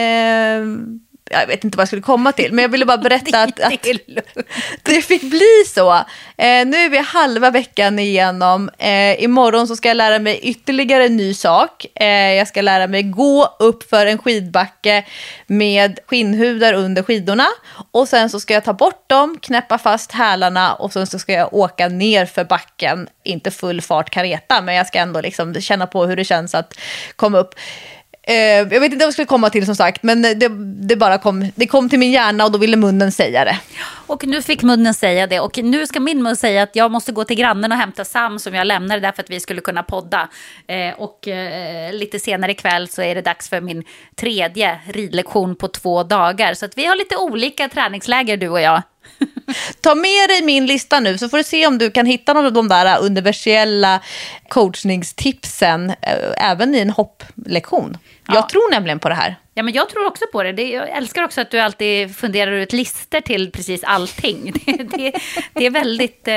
jag vet inte vad jag skulle komma till, men jag ville bara berätta att det fick bli så. Nu är vi halva veckan igenom. Imorgon så ska jag lära mig ytterligare en ny sak. Jag ska lära mig gå upp för en skidbacke med skinnhudar under skidorna. Och sen så ska jag ta bort dem, knäppa fast hälarna och sen så ska jag åka ner för backen. Inte full fart kareta, men jag ska ändå liksom känna på hur det känns att komma upp. Jag vet inte vad jag skulle komma till som sagt, men det kom till min hjärna och då ville munnen säga det. Och nu fick munnen säga det och nu ska min mun säga att jag måste gå till grannen och hämta Sam som jag lämnade där för att vi skulle kunna podda. Och lite senare ikväll så är det dags för min 3:e ridlektion på 2 dagar. Så att vi har lite olika träningsläger du och jag. Ta med dig min lista nu så får du se om du kan hitta någon av de där universella coachningstipsen även i en hopplektion. Ja. Jag tror nämligen på det här. Ja, men jag tror också på det. Jag älskar också att du alltid funderar ut lister till precis allting. Det är väldigt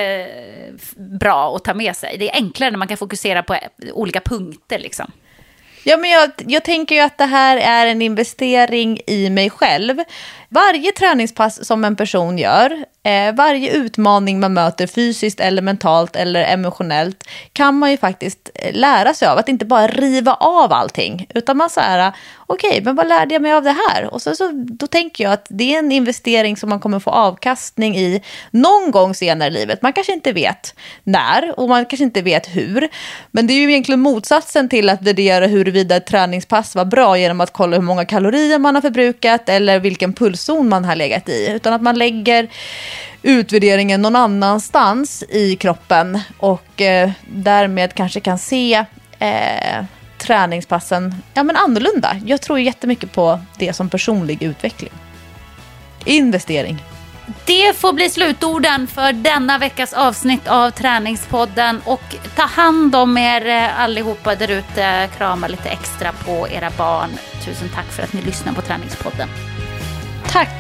bra att ta med sig. Det är enklare när man kan fokusera på olika punkter liksom. Ja, men jag tänker ju att det här är en investering i mig själv. Varje träningspass som en person gör, varje utmaning man möter fysiskt eller mentalt eller emotionellt kan man ju faktiskt lära sig av. Att inte bara riva av allting, utan man säger okej, men vad lärde jag mig av det här? Och då tänker jag att det är en investering som man kommer få avkastning i någon gång senare i livet. Man kanske inte vet när och man kanske inte vet hur. Men det är ju egentligen motsatsen till att värdera huruvida ett träningspass var bra genom att kolla hur många kalorier man har förbrukat eller vilken pulszon man har legat i. Utan att man lägger utvärderingen någon annanstans i kroppen och därmed kanske kan se träningspassen annorlunda. Jag tror jättemycket på det som personlig utveckling. Investering. Det får bli slutorden för denna veckas avsnitt av Träningspodden. Och ta hand om er allihopa där ute. Krama lite extra på era barn. Tusen tack för att ni lyssnar på Träningspodden. Tack!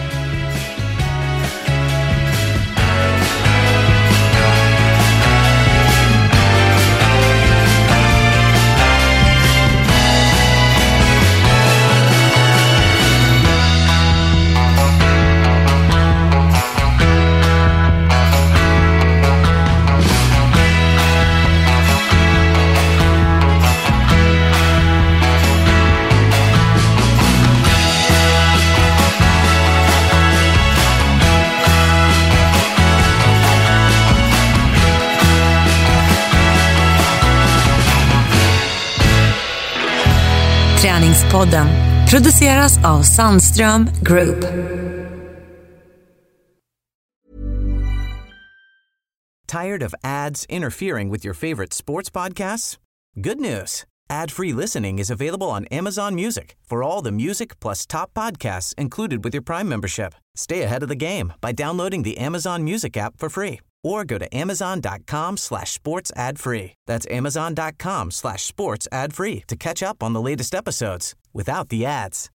Träningspodden produceras av Sandström Group. Tired of ads interfering with your favorite sports podcasts? Good news. Ad-free listening is available on Amazon Music for all the music plus top podcasts included with your Prime membership. Stay ahead of the game by downloading the Amazon Music app for free or go to amazon.com/sports ad free. That's amazon.com/sports ad free to catch up on the latest episodes without the ads.